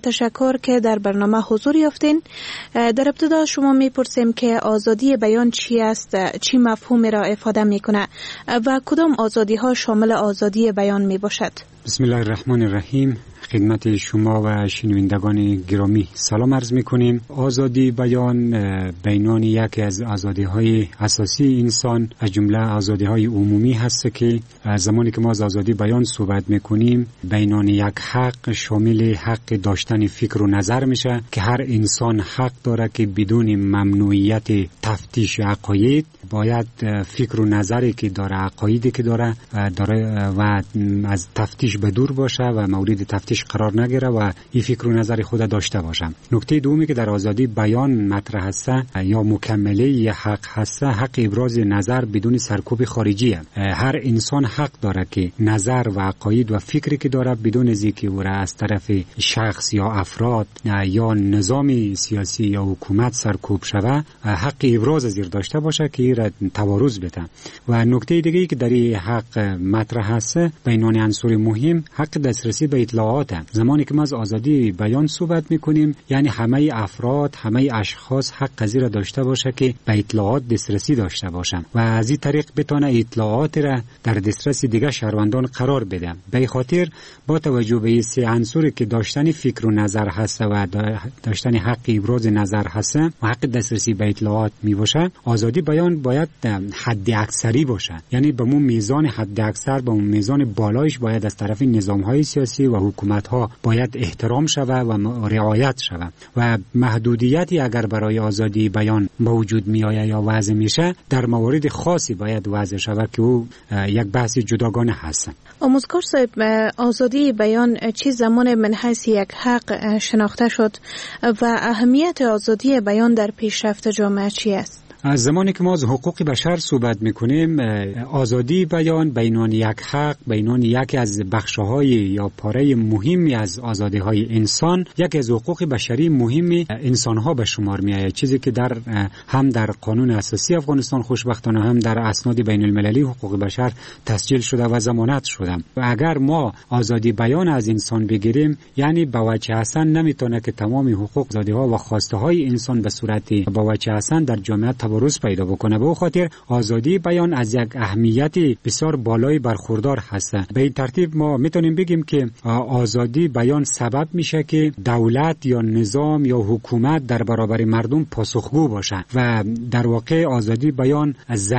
تشکر که در برنامه حضور یافتین. در ابتدا شما میپرسیم که آزادی بیان چی است، چی مفهومی را افاده میکنه و کدام آزادی ها شامل آزادی بیان میباشد؟ بسم الله الرحمن الرحیم. خدمت شما و شنوندگان گرامی سلام عرض میکنیم. آزادی بیان بینان یکی از آزادی های اساسی انسان از جمله آزادی های عمومی هست که زمانی که ما از آزادی بیان صحبت میکنیم بینان یک حق شامل حق داشتن فکر و نظر میشه که هر انسان حق داره که بدون ممنوعیت تفتیش عقاید باید فکر و نظری که داره، عقایدی که داره داره و از تفتیش به دور باشه و مورد تفتیش قرار نگیره و این فکر و نظر خود داشته باشه. نکته دومی که در آزادی بیان مطرح هست یا مکمله ی حق هست، حق ابراز نظر بدون سرکوب خارجیه. هر انسان حق داره که نظر و عقاید و فکری که داره بدون از اینکه او را از طرف شخص یا افراد یا نظام سیاسی یا حکومت سرکوب شوه حق ابراز زیر داشته باشه که را توارث بده. و نکته دیگه که در این حق مطرح هست بینان عنصر مهم حق دسترسی به اطلاعات. زمانی که ما از آزادی بیان صحبت میکنیم یعنی همه افراد، همه اشخاص حق قضیه را داشته باشه که به اطلاعات دسترسی داشته باشن و از این طریق بتونه اطلاعات را در دسترس دیگه شهروندان قرار بده. به خاطر با توجه به این سه عنصری که داشتن فکر و نظر هست و داشتن حق ابراز نظر هست و حق دسترسی به اطلاعات می باشه، آزادی بیان باید حد اکثری باشه. یعنی به اون میزان حد اکثر، به اون میزان بالایش باید از طرف نظام‌های سیاسی و حکومت ها باید احترام شوه و رعایت شوه و محدودیتی اگر برای آزادی بیان موجود می آید یا وضع میشه در موارد خاصی باید وضع شوه که او یک بحث جداگانه هست. آموزگار صاحب، آزادی بیان چه زمان من حیث یک حق شناخته شد و اهمیت آزادی بیان در پیشرفت جامعه چی است؟ از زمانی که ما از حقوق بشر صحبت میکنیم آزادی بیان بینان یک حق، بینان یکی از بخش‌های یا پاره مهمی از آزادی‌های انسان، یکی از حقوق بشری مهمی انسان‌ها به شمار میآید، چیزی که در هم در قانون اساسی افغانستان خوشبختانه هم در اسناد بین‌المللی حقوق بشر تسجیل شده و ضمانت شده. و اگر ما آزادی بیان از انسان بگیریم یعنی به وجه حسن نمیتونه که تمام حقوق، آزادی‌ها و خواسته‌های انسان به صورت به وجه حسن در جامعه روز پیدا بکنه. به خاطر آزادی بیان از یک اهمیت بسیار بالای برخوردار هست. به این ترتیب ما میتونیم بگیم که آزادی بیان سبب میشه که دولت یا نظام یا حکومت در برابر مردم پاسخگو باشه و در واقع آزادی بیان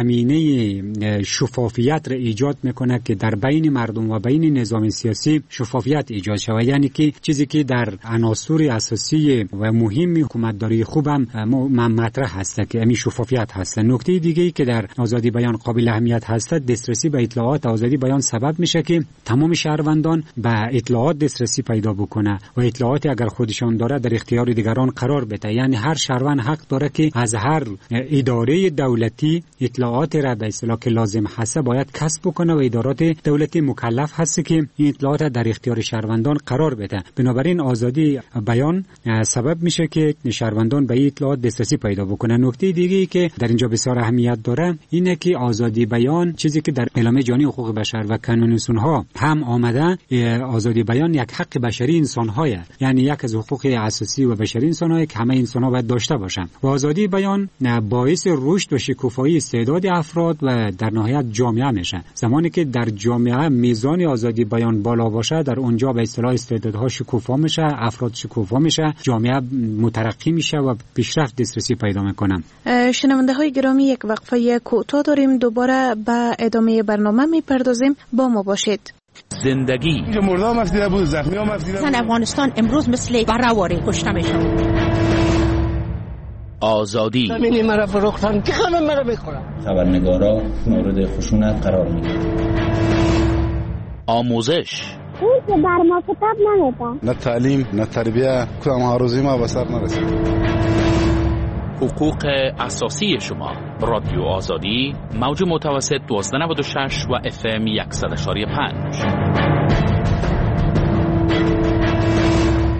زمینه شفافیت را ایجاد میکنه که در بین مردم و بین نظام سیاسی شفافیت ایجاد شود. یعنی که چیزی که در عناصر اساسی و مهم حکومتداری خوبم مطرح هست که همین شفافیت هست. نکته دیگه ای که در آزادی بیان قابل اهمیت هست دسترسی به اطلاعات. آزادی بیان سبب میشه که تمام شهروندان به اطلاعات دسترسی پیدا بکنه و اطلاعاتی اگر خودشان داره در اختیار دیگران قرار بده. یعنی هر شهروند حق داره که از هر اداره دولتی اطلاعات را به اصطلاح که لازم هست باید کسب بکنه و ادارات دولتی مکلف هست که این اطلاعات در اختیار شهروندان قرار بده. بنابراین آزادی بیان سبب میشه که شهروندان به این اطلاعات دسترسی پیدا بکنن. نکته دیگه که در اینجا بسیار اهمیت داره اینه که آزادی بیان چیزی که در اعلامیه جهانی حقوق بشر و کنوانسیون ها هم آمده، آزادی بیان یک حق بشری انسان های، یعنی یک از حقوق اساسی و بشری انسان های که همه انسان ها باید داشته باشن. و آزادی بیان باعث رشد و شکوفایی استعداد افراد و در نهایت جامعه میشه. زمانی که در جامعه میزان آزادی بیان بالا باشه در اونجا به اصطلاح استعدادها شکوفا میشه، افراد شکوفا میشه، جامعه مترقی میشه و پیشرفت دسترسی پیدا میکنه. شنونده های گرامی، یک وقفه کوتاه داریم، دوباره به ادامه برنامه میپردازیم، با ما باشید. زندگی اینجا مرده هم افدیده بود، زخمی هم افدیده بود. افغانستان امروز مثل برهواری کشته میشن. آزادی زمینی مرا فروختن که همه مرا بخورن. خبرنگارا مورد خشونت قرار میگیرن. آموزش اون که بر ما کتاب نمیدن، نه تعلیم نه تربیه، کدام هاروزی ما به سر نرسید. حقوق اساسی شما. رادیو آزادی، موج متوسط دوازده نود و شش و اف ام صد و پنج.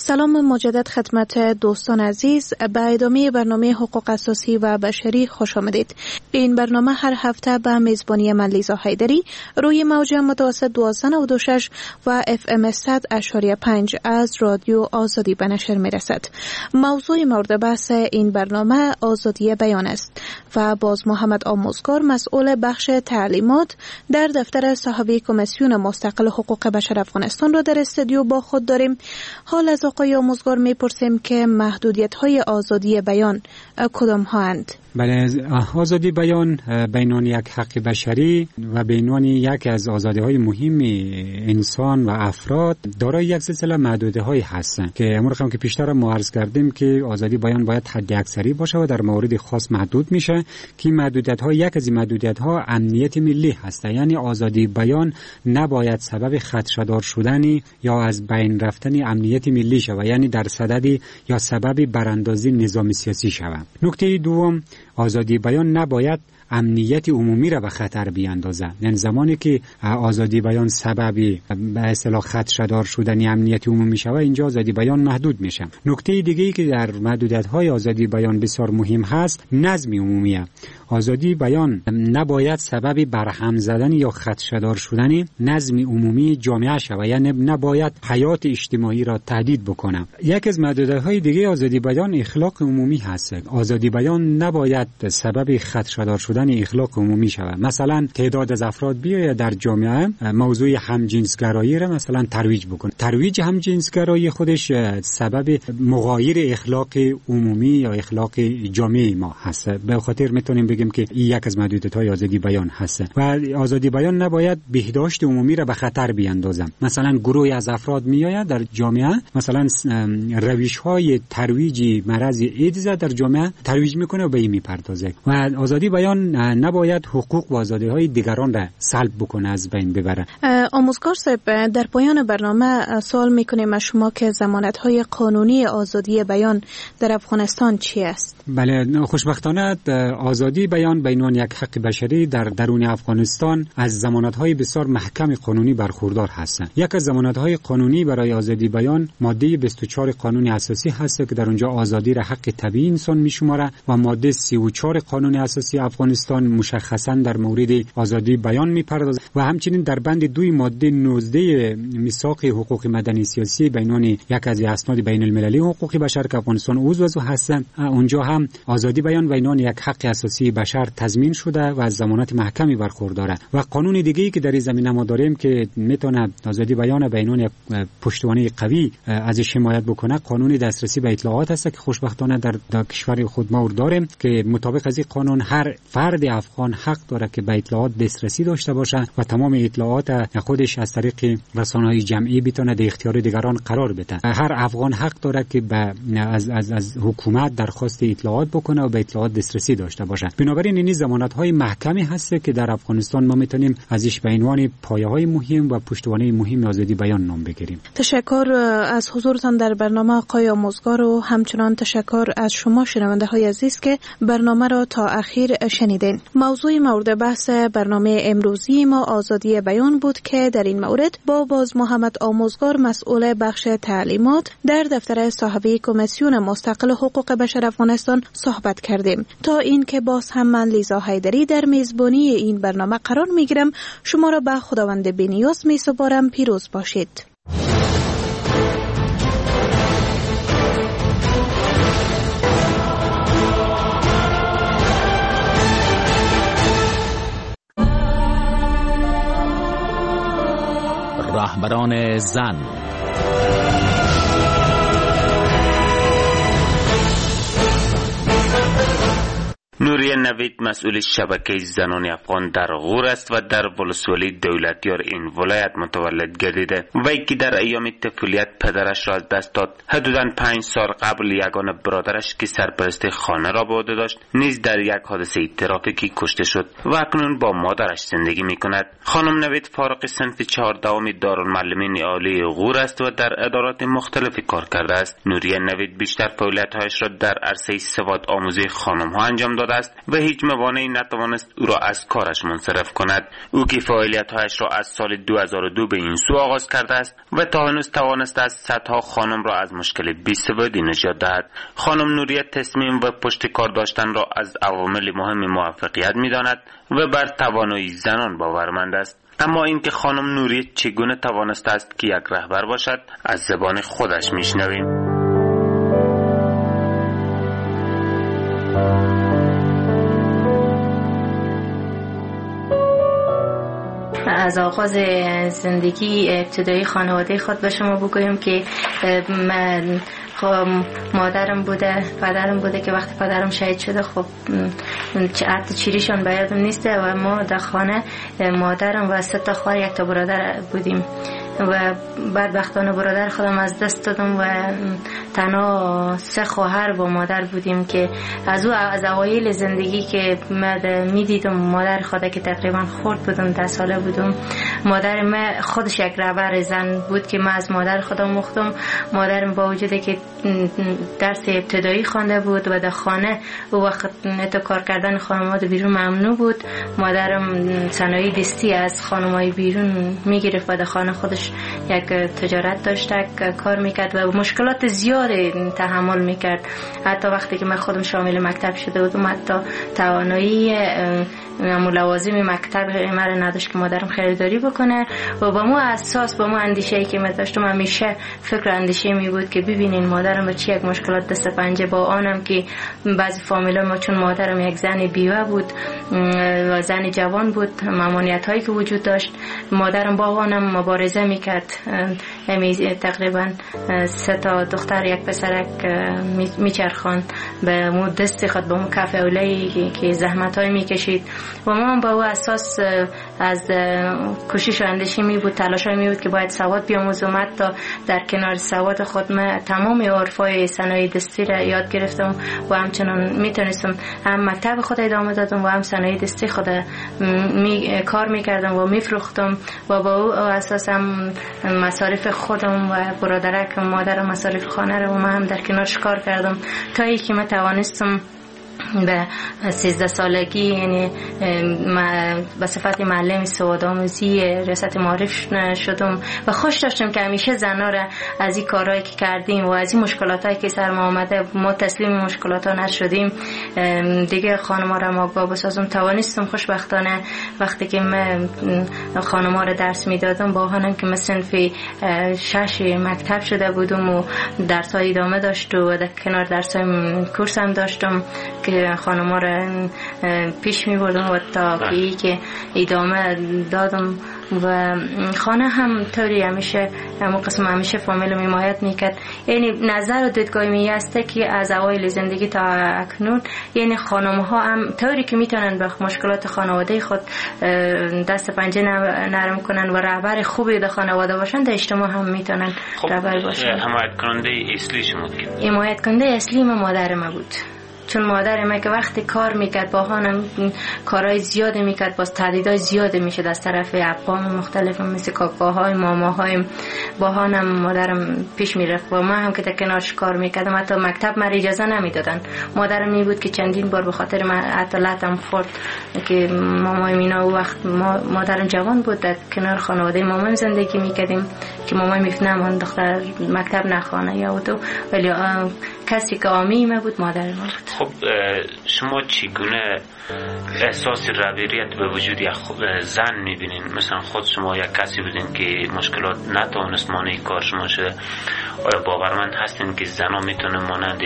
سلام مجدد خدمت دوستان عزیز. به ادامه برنامه حقوق اساسی و بشری خوش آمدید. این برنامه هر هفته به میزبانی من لیزا حیدری روی موج متوسط دوازده نود و شش و اف ام صد اشاری پنج از رادیو آزادی به نشر می رسد. موضوع مورد بحث این برنامه آزادی بیان است و باز محمد آموزگار مسئول بخش تعلیمات در دفتر صاحبی کمیسیون مستقل حقوق بشر افغانستان را در استودیو با خود داریم. حال از آقای آموزگار میپرسیم که محدودیت های آزادی بیان کدام ها اند؟ بله، آزادی بیان بینان یک حق بشری و بینان یک از آزادی های مهم انسان و افراد دارای یک سلسله محدوده های هستند که امروز هم که پیشتر ما عرض کردیم که آزادی بیان باید حد اکثری باشه و در موارد خاص محدود میشه که محدودیت ها یک از این محدودیت ها امنیت ملی هست. یعنی آزادی بیان نباید سبب خدشه‌دار شدنی یا از بین رفتن امنیت ملی شود، یعنی در صدد یا سبب براندازی نظام سیاسی شود. نکته دوم، آزادی بیان نباید امنیت عمومی را به خطر بیاندازد. یعنی زمانی که آزادی بیان سببی به اصطلاح خدشه‌دار شدن امنیت عمومی شود، اینجا آزادی بیان محدود میشه. نکته دیگه‌ای که در محدودیت‌های آزادی بیان بسیار مهم هست، نظم عمومیه. آزادی بیان نباید سبب برهم زدن یا خدشه‌دار شدن نظم عمومی جامعه شود، یعنی نباید حیات اجتماعی را تهدید بکنه. یک از محدودیت‌های دیگه آزادی بیان اخلاق عمومی هست. آزادی بیان نباید سبب خدشه‌دار شدن اخلاق عمومی شود. مثلا تعداد از افراد بیاید در جامعه موضوع همجنسگرایی را مثلا ترویج بکنه. ترویج همجنسگرایی خودش سبب مغایر اخلاق عمومی یا اخلاق جامعه ما هست. به خاطر میتونیم بگیم که این یک از محدودیت‌های آزادی بیان هست و آزادی بیان نباید بهداشت عمومی را به خطر بیاندازه. مثلا گروهی از افراد میآید در جامعه مثلا روش‌های ترویج مرض ایدز در جامعه ترویج میکنه و به این میپردازه و آزادی بیان نباید حقوق و آزادی‌های دیگران را سلب بکنه، از بین ببره. آموزگار صاحب، در پایان برنامه سوال میکنیم از شما که ضمانت‌های قانونی آزادی بیان در افغانستان چی است؟ بله، خوشبختانه آزادی بیان بینان یک حق بشری در درون افغانستان از ضمانت‌های بسیار محکم قانونی برخوردار هستند. یک از ضمانت‌های قانونی برای آزادی بیان ماده بیست و چهار قانون اساسی هست که در اونجا آزادی را حق طبیعی انسان میشماره و ماده سی و چهار قانون اساسی افغانستان مشخصاً در مورد آزادی بیان میپردازد و همچنین در بند دوی ماده نوزده میثاق حقوق مدنی سیاسی بینان یک از اسناد بین المللی حقوق بشر که افغانستان عضو هست، اونجا هم آزادی بیان بینان یک حق اساسی بشر تضمین شده و از ضمانت محکمی برخورداره. و قانون دیگه‌ای که در این زمینه ما داریم که میتونه آزادی بیان بینان یک پشتوانه قوی ازش حمایت بکنه، قانون دسترسی به اطلاعات است که خوشبختانه در, در کشور خود ما داریم که مطابق از این قانون هر فرد افغان حق داره که به اطلاعات دسترسی داشته باشه و تمام اطلاعات خودش از طریق رسانه‌های جمعی بتونه در اختیار دیگران قرار بده. هر افغان حق داره که به از از از حکومت درخواست اطلاعات بکنه و به اطلاعات دسترسی داشته باشه. بنابراین این ضمانت‌های محکمی هست که در افغانستان ما میتونیم ازش به عنوان پایه‌های مهم و پشتوانه مهم آزادی بیان نام بگیریم. تشکر از حضورتان در برنامه آقای آموزگار و همچنان تشکر از شما شنونده‌های عزیز که برنامه را تا اخیر شنیدین. موضوع مورد بحث برنامه امروزی ما آزادی بیان بود که در این مورد با باز محمد آموزگار مسئول بخش تعلیمات در دفتر صاحبی کمیسیون مستقل حقوق بشر افغانستان صحبت کردیم. تا این که باز هم من لیزا حیدری در میزبانی این برنامه قرار میگیرم، شما را به خداوند بی‌نیاز میسپارم. پیروز باشید. رهبران زن. نوریه نوید مسئول شبکه زنان افغان در غور است و در ولسوالی دولتیار این ولایت متولد گردیده. وی که در ایام طفولیت پدرش را از دست داد، حدوداً پنج سال قبل یگانه برادرش که سرپرست خانه را به عهده داشت نیز در یک حادثه ترافیکی کشته شد و اکنون با مادرش زندگی می کند. خانم نوید فارغ صنف چهاردهم دارالمعلمین عالی غور است و در ادارات مختلفی کار کرده است. نوریه نوید بیشتر فعالیت‌هایش را در عرصه سواد آموزی خانم‌ها انجام داده است. و هیچ موانعی نتوانست او را از کارش منصرف کند. او که فعالیت‌هایش را از سال دو هزار و دو به این سو آغاز کرده است و تا هنوز توانسته است صدها خانم را از مشکل بی‌سوادی نجات دهد. خانم نوریه تصمیم و پشت کار داشتن را از عوامل مهم موفقیت می‌داند و بر توانایی زنان باورمند است. اما اینکه خانم نوریه چگونه توانسته است که یک رهبر باشد از زبان خودش میشنویم. از آغاز زندگی ابتدایی خانواده خود به شما بگویم که من مادرم بوده، پدرم بوده که وقتی پدرم شهید شده خب حتی چیریشان به یادم نیسته و ما در خانه مادرم و سه تا خواهر یک تا برادر بودیم و بدبختانه برادر خودم از دست دادم و تنها سه خواهر با مادر بودیم که از او از اوایل زندگی که می دیدم مادر خودم که تقریبا خرد بودم، ده ساله بودم. مادر من خودش یک رهبر زن بود که من از مادر خودم مختم. مادرم با وجودی که درس ابتدایی خوانده بود و در خانه او وقت نتو کار کردن خانواده بیرون ممنوع بود، مادرم صنایع دستی از خانمای بیرون میگرفت و در خانه خودش یک تجارت داشت، کار میکرد و مشکلات زیاد تحمل میکرد. حتی وقتی که من خودم شامل مکتب شده بودم حتی توانایی لوازم مکتب مرا نداشت که مادرم خریداری بکنه و با مو اساس با مو اندیشه‌ای که من داشتم همیشه فکر اندیشه می بود که ببینین مادرم با چه یک مشکلات دست پنجه، با آنم که بعضی فامیلا ما چون مادرم یک زن بیوه بود و زن جوان بود، ممانعت هایی که وجود داشت، مادرم با آنم مبارزه میکرد. تقریبا سه تا دختر یک پسرک میچرخاند به مو دست خود با مو کف اولایی که زحمت های میکشید و ما با او اساس از کوشش و اندیشه می بود، تلاش می بود که باید سواد بیاموزم. تا در کنار سواد خود من تمام عرفای صنایع دستی را یاد گرفتم و همچنان میتونستم هم مکتب خود ادامه دادم و هم صنایع دستی خود می کار میکردم و میفروختم و با او اساس هم مصارف خودم و برادرک مادر مصارف خانه را و من هم در کنارش کار کردم تا اینکه من توانستم به سیزده سالگی یعنی به صفت معلم سواد آموزی ریاست معارف شدم و خوش داشتم که همیشه زنها را از این کارهایی که کردیم و از این مشکلاتایی که سر ما آمده ما تسلیم مشکلاتا نشدیم دیگه خانم‌ها را ما آگاه بسازم. توانستم خوشبختانه وقتی که من خانم‌ها را درس میدادم با آنم که من صنف شش مکتب شده بودم و درس‌های ادامه داشت و در کنار درس‌های کورسم داشتم که خانم‌ها را پیش می بردم و تا که ادامه دادم و خانه هم طوری همیشه همون قسم همیشه فامیل حمایت میکرد. یعنی نظر و دیدگاه می هسته که از اوایل زندگی تا اکنون یعنی خانم‌ها هم طوری که میتونن به مشکلات خانواده خود دست پنجه نرم کنن و رهبر خوبی در خانواده باشن، در اجتماع هم میتونن رهبر باشن. حمایت کننده اصلی شما کی؟ حمایت کننده اصلی من مادر ما بود، چون مادر ما که وقتی کار میکرد با هانم کارهای زیاده میکرد، باز تهدیدهای زیاده میشد از طرف اقوام مختلف مثل کاکاهای ماماهای، با هانم مادرم پیش میرفت و ما هم که در کنارش کار میکردم حتی مکتب ما اجازه نمیدادن. مادرم می بود که چندین بار به خاطر من عطلتم خورد که مامای مینا و وقت مادرم جوان بود در کنار خانواده مامان زندگی میکردیم که مامای میفنه من دختر مکتب نخوانه یا تو، ولی کسی که آمی ما بود مادر ما بود. خب شما چگونه احساس رهبریت به وجود یک زن میبینین؟ مثلا خود شما یک کسی بودین که مشکلات نتوانست مانع کار شما شده، آیا باورمند هستین که زنها میتونه مانند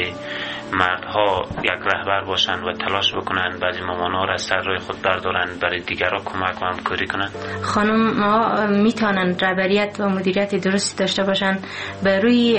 مردها یک رهبر باشن و تلاش بکنن بعضی مامانها را از سر راه خود بردارن برای دیگران کمک و همکاری کنن؟ خانم ها میتونن رهبریت و مدیریت درستی داشته باشن به روی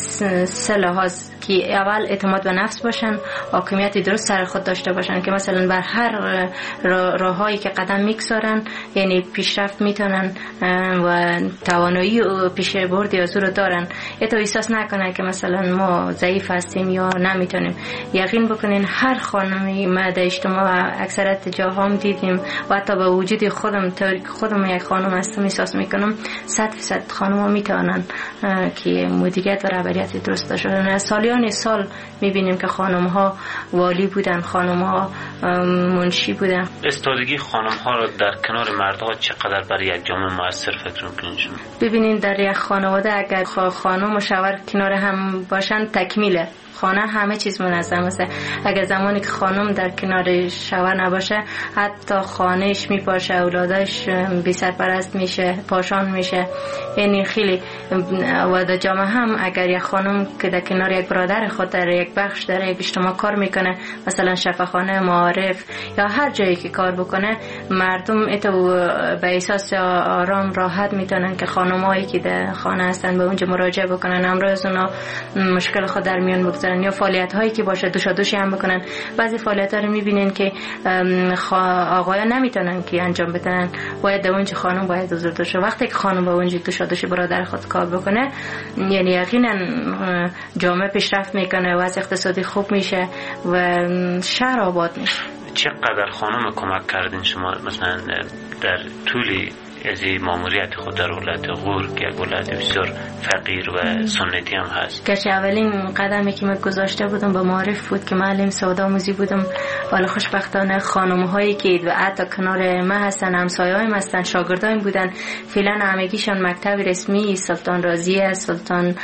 سه لحاظ که اول اعتماد به نفس باشن، حاکمیت درست سر خود داشته باشن که مثلا بر هر راههایی که قدم میگذارن یعنی پیشرفت میتونن و توانایی و پیشبرد یا زور دارن. تو احساس نکنن که مثلا ما ضعیف هستیم یا نمیتونیم. یقین بکنین هر خانمی ما در اجتماع اکثرت جاها هم دیدیم و حتی با وجود خودم طوری که خودم یک خانم هستم احساس میکنم صد فیصد خانم ها میتونن که مدیریت و رهبریت درست داشته باشن. سالی پایان سال میبینیم که خانم ها والی بودن، خانم ها منشی بودن. استادگی خانم ها رو در کنار مردها چقدر برای یک جامعه موثر فکر میکنین شما؟ ببینید در یک خانواده اگر خانم و شوهر کنار هم باشن تکمیله خانه، همه چیز منظم است. اگر زمانی که خانم در کنار شوهر نباشه حتی خانهش میپاشه، اولادش بی سرپرست میشه، پاشان میشه. یعنی خیلی و در جامعه هم اگر یک خانم که در کنار یک برادر خود در یک بخش در یک اجتماع کار میکنه، مثلا شفاخانه، معارف یا هر جایی که کار بکنه، مردم اتو به احساس آرام راحت میتونن که خانمایی که در خانه هستن به اونجا مراجعه بکنن، امروز اونا مشکل خود در میان بگذارن یا فعالیت هایی که باشه دوشا دوشی هم بکنن. بعضی فعالیت ها رو میبینین که آقایان نمیتونن که انجام بدن، باید در اونجا خانم باید حضور داشته. وقتی که خانم با اونجا دوشا دوشی برادر خود کار بکنه، یعنی یقینا جامعه پیشرفت میکنه، وضع اقتصادی خوب میشه و شهر آباد میشه. چقدر خانم کمک کردین شما مثلا در طول از ماموریت خود در ولایت غور که یک ولایت بسیار فقیر و سنتی هم هست؟ گرچه اولین قدمی که من گذاشته بودم به معارف بود که معلم سواد آموزی بودم، ولی خوشبختانه خانم هایی که و حتی کنار ما هستن، همسایه‌هایم هستن، شاگردایم بودن، فعلا همگیشان مکتب رسمی سلطان رازیه، سلطان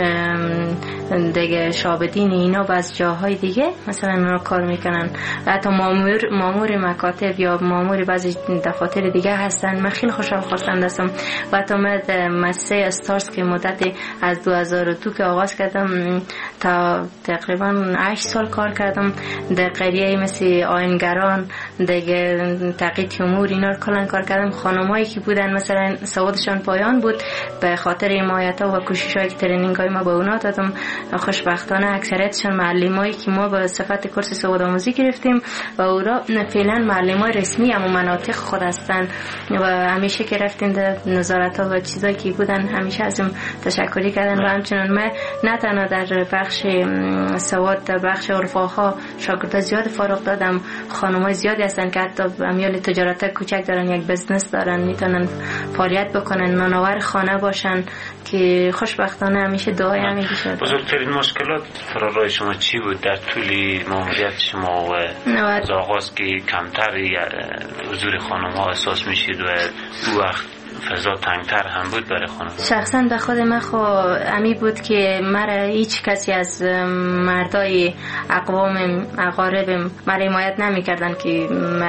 دیگه شابدین، اینا و از جاهای دیگه مثلا اونا کار میکنن. حتی مامور مامور مکاتب یا مامور بعضی دفاتر دیگه هستن. من خیلی خوشحال خواستم دستم و تا من مؤسسه استارز که مدت از دو هزار و دو که آغاز کردم تا تقریبا هشت سال کار کردم در قریه مثل آینگران دیگه، تقی تیمور، اینا رو کلان کار کردم. خانمایی که بودن مثلا سوادشان پایان بود، به خاطر حمایت ها و کوشش های ترینینگ های ما به اونا دادم. خوشبختانه اکثریتشان معلمایی که ما به صفت کورس سواد آموزی گرفتیم و اونا فعلا معلمای رسمی هم مناطق خود هستن و همیشه که رفتیم در نظارت ها و چیزایی که بودن همیشه ازم تشکری کردن. و همچنان من نه تنها در بخش سواد، در بخش عرفاها شاگرد زیاد فارغ دادم. خانمای زیادی هستن که حتی امیال تجارت کوچک دارن، یک بزنس دارن، میتونن فعالیت بکنن، نانآور خانه باشن که خوشبختانه همیشه دعای همیشه شد. بزرگترین مشکلات فرارای شما چی بود در طول ماموریت شما و از آغاز که کمتر حضور خانم ها احساس میشید و او وقت فضا تنگتر هم بود برای خانم؟ شخصا به خود من خو امی بود که مرا هیچ کسی از مردای اقوام اقاربم مرا حمایت نمی کردن که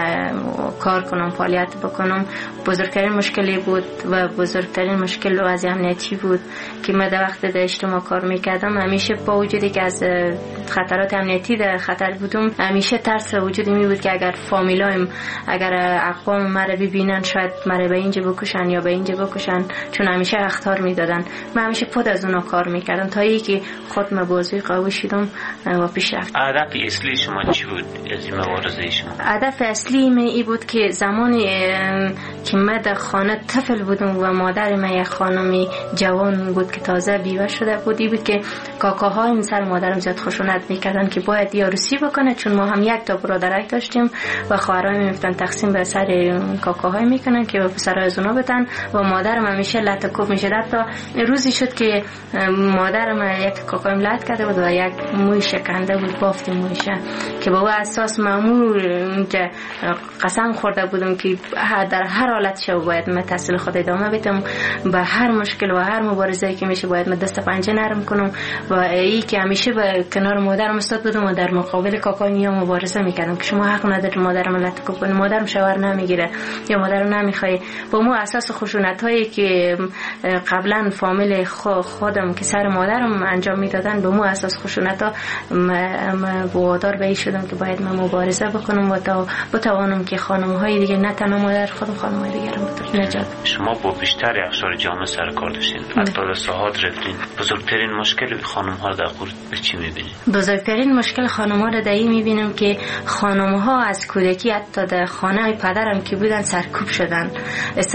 کار کنم، فعالیت بکنم. بزرگترین مشکلی بود و بزرگترین مشکل وضع امنیتی بود که من در وقت در اجتماع کار میکردم همیشه با وجودی که از خطرات امنیتی در خطر بودم، همیشه ترس وجودی می بود که اگر فامیلایم، اگر اقوام مرا ببینن شاید مرا به اینجا بکشن یا به اینجا بکشن، چون همیشه اخطار میدادن. من همیشه خود از اونا کار میکردم تا اینکه خود من بازوی قوی شدم و پیش رفتم. هدف اصلی شما چی بود از این مبارزه شما؟ هدف اصلی من این بود که زمانی که من در خانه طفل بودم و مادر من یک خانمی جوان بود که تازه بیوه شده بود، این بود که کاکاهای سر مادرم زیاد خشونت میکردن که باید یا روسی بکنه، چون ما هم یک تا برادرک داشتیم و خواهرای من میفتن تقسیم به سر کاکاهای میکنن که به پسرای از اونا بدن و مادرم همیشه لطکوب میشه. حتی روزی شد که مادرم یک کاکایم لط کرده بود و یک موی شکنده بود، بافت مویشه که با اساس مامور که قسم خورده بودم که در هر حالت شو باید من تحصیل خود ادامه بدم، به هر مشکل و هر مبارزه‌ای که میشه باید من دست پنجه نرم کنم و ای که همیشه به کنار مادرم استاد بودم و در مقابل کاکایم مبارزه میکردم که شما حق نداری مادرم لطکوب کنی، مادرم شوهر نمیگیره یا مادرم نمیخوای. با مو اساس خشونت هایی که قبلا فامیل خودم که سر مادرم انجام میدادن، به مو اساس خشونت ها وادار به این شدم که باید من مبارزه بکنم و تا بتوانم که خانم های دیگه، نه تنها مادر خودم، خانم های دیگه رو نجات. شما با بیشتر اقشار جامعه سر کار داشتین، حتی ساحات رفتین. بزرگترین مشکل خانم ها در غور به چی میبینید؟ بزرگترین مشکل خانم ها رو در این میبینم که خانم ها از کودکی حتی در خانه پدرم که بودن سرکوب شدن، استعدادهای از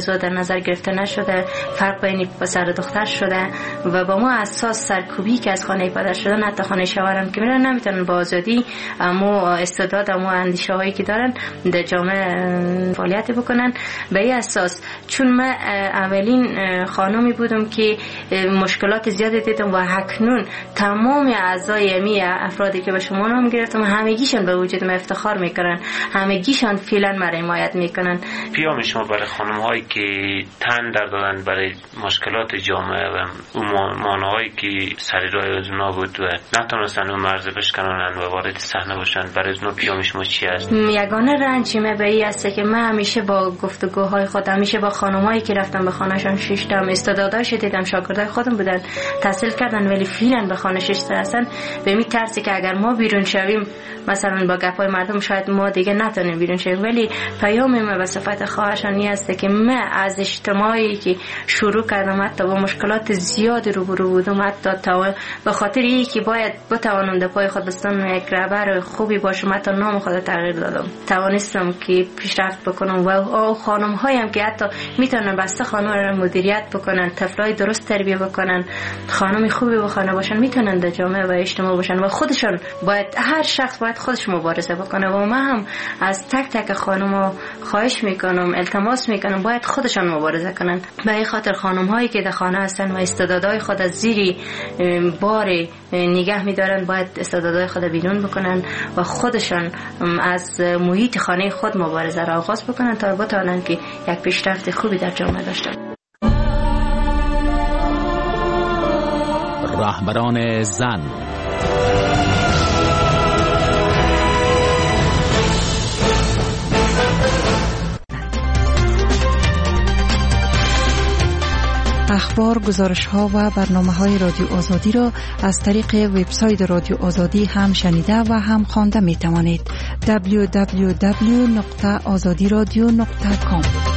موضوع در نظر گرفته نشده، فرق بین پسر و دختر شده و با ما اساس سرکوبی که از خانه پدر شدن، حتی خانه شوهرم که میرن نمیتونن با آزادی اما استعداد اما اندیشه هایی که دارن در جامعه فعالیت بکنن. به این اساس چون من اولین خانمی بودم که مشکلات زیادی دیدم و اکنون تمام اعضای می افرادی که به شما نام گرفتم همگیشان به وجود من افتخار میکنن، همگیشان فعلا مرا حمایت میکنن. پیام شما برای خانم هایی که تن در دادن برای مشکلات جامعه و مانعهایی که سری راه اونا بود و نتونستن اون مرز بشکنن و وارد صحنه باشن، برای اونا پیام شما چی است؟ یگانه رنجی من به این است که من همیشه با گفتگوهای خود، همیشه با خانمایی که رفتم به خانهشان شیشتم، استعداداش دیدم، شاگردای خودم بودن، تحصیل کردن ولی فعلا به خانه شیشته هستن. به می ترسی که اگر ما بیرون شویم مثلا با گپای مردم شاید ما دیگه نتونیم بیرون شویم. ولی پیام من به صفت خواهرشان این است که من از اجتماعی که شروع کردم حتی با مشکلات زیادی روبرو بودم، حتی تا به خاطر اینکه باید بتوانم در پای خود بستم یک رهبر خوبی باشم، حتی نام خود تغییر دادم، توانستم که پیشرفت بکنم و خانم هایم که حتی میتونن بسته خانم را مدیریت بکنن، طفلای درست تربیه بکنن، خانم خوبی به خانه باشن، میتونن در جامعه و اجتماع باشن و خودشون باید، هر شخص باید خودش مبارزه بکنه و من هم از تک تک خانم‌ها خواهش میکنم، التماس میکنم باید خودشان مبارزه کنن. به این خاطر خانم هایی که در خانه هستن و استعدادهای خود از زیر بار نگه میدارن باید استعدادهای خود بیرون بکنن و خودشان از محیط خانه خود مبارزه را آغاز بکنن تا بتوانن که یک پیشرفت خوبی در جامعه داشته. رهبران زن. اخبار، گزارش‌ها و برنامه‌های رادیو آزادی را از طریق وبسایت رادیو آزادی هم شنیده و هم خوانده می‌توانید. دبلیو دبلیو دبلیو دات آزادی رادیو دات کام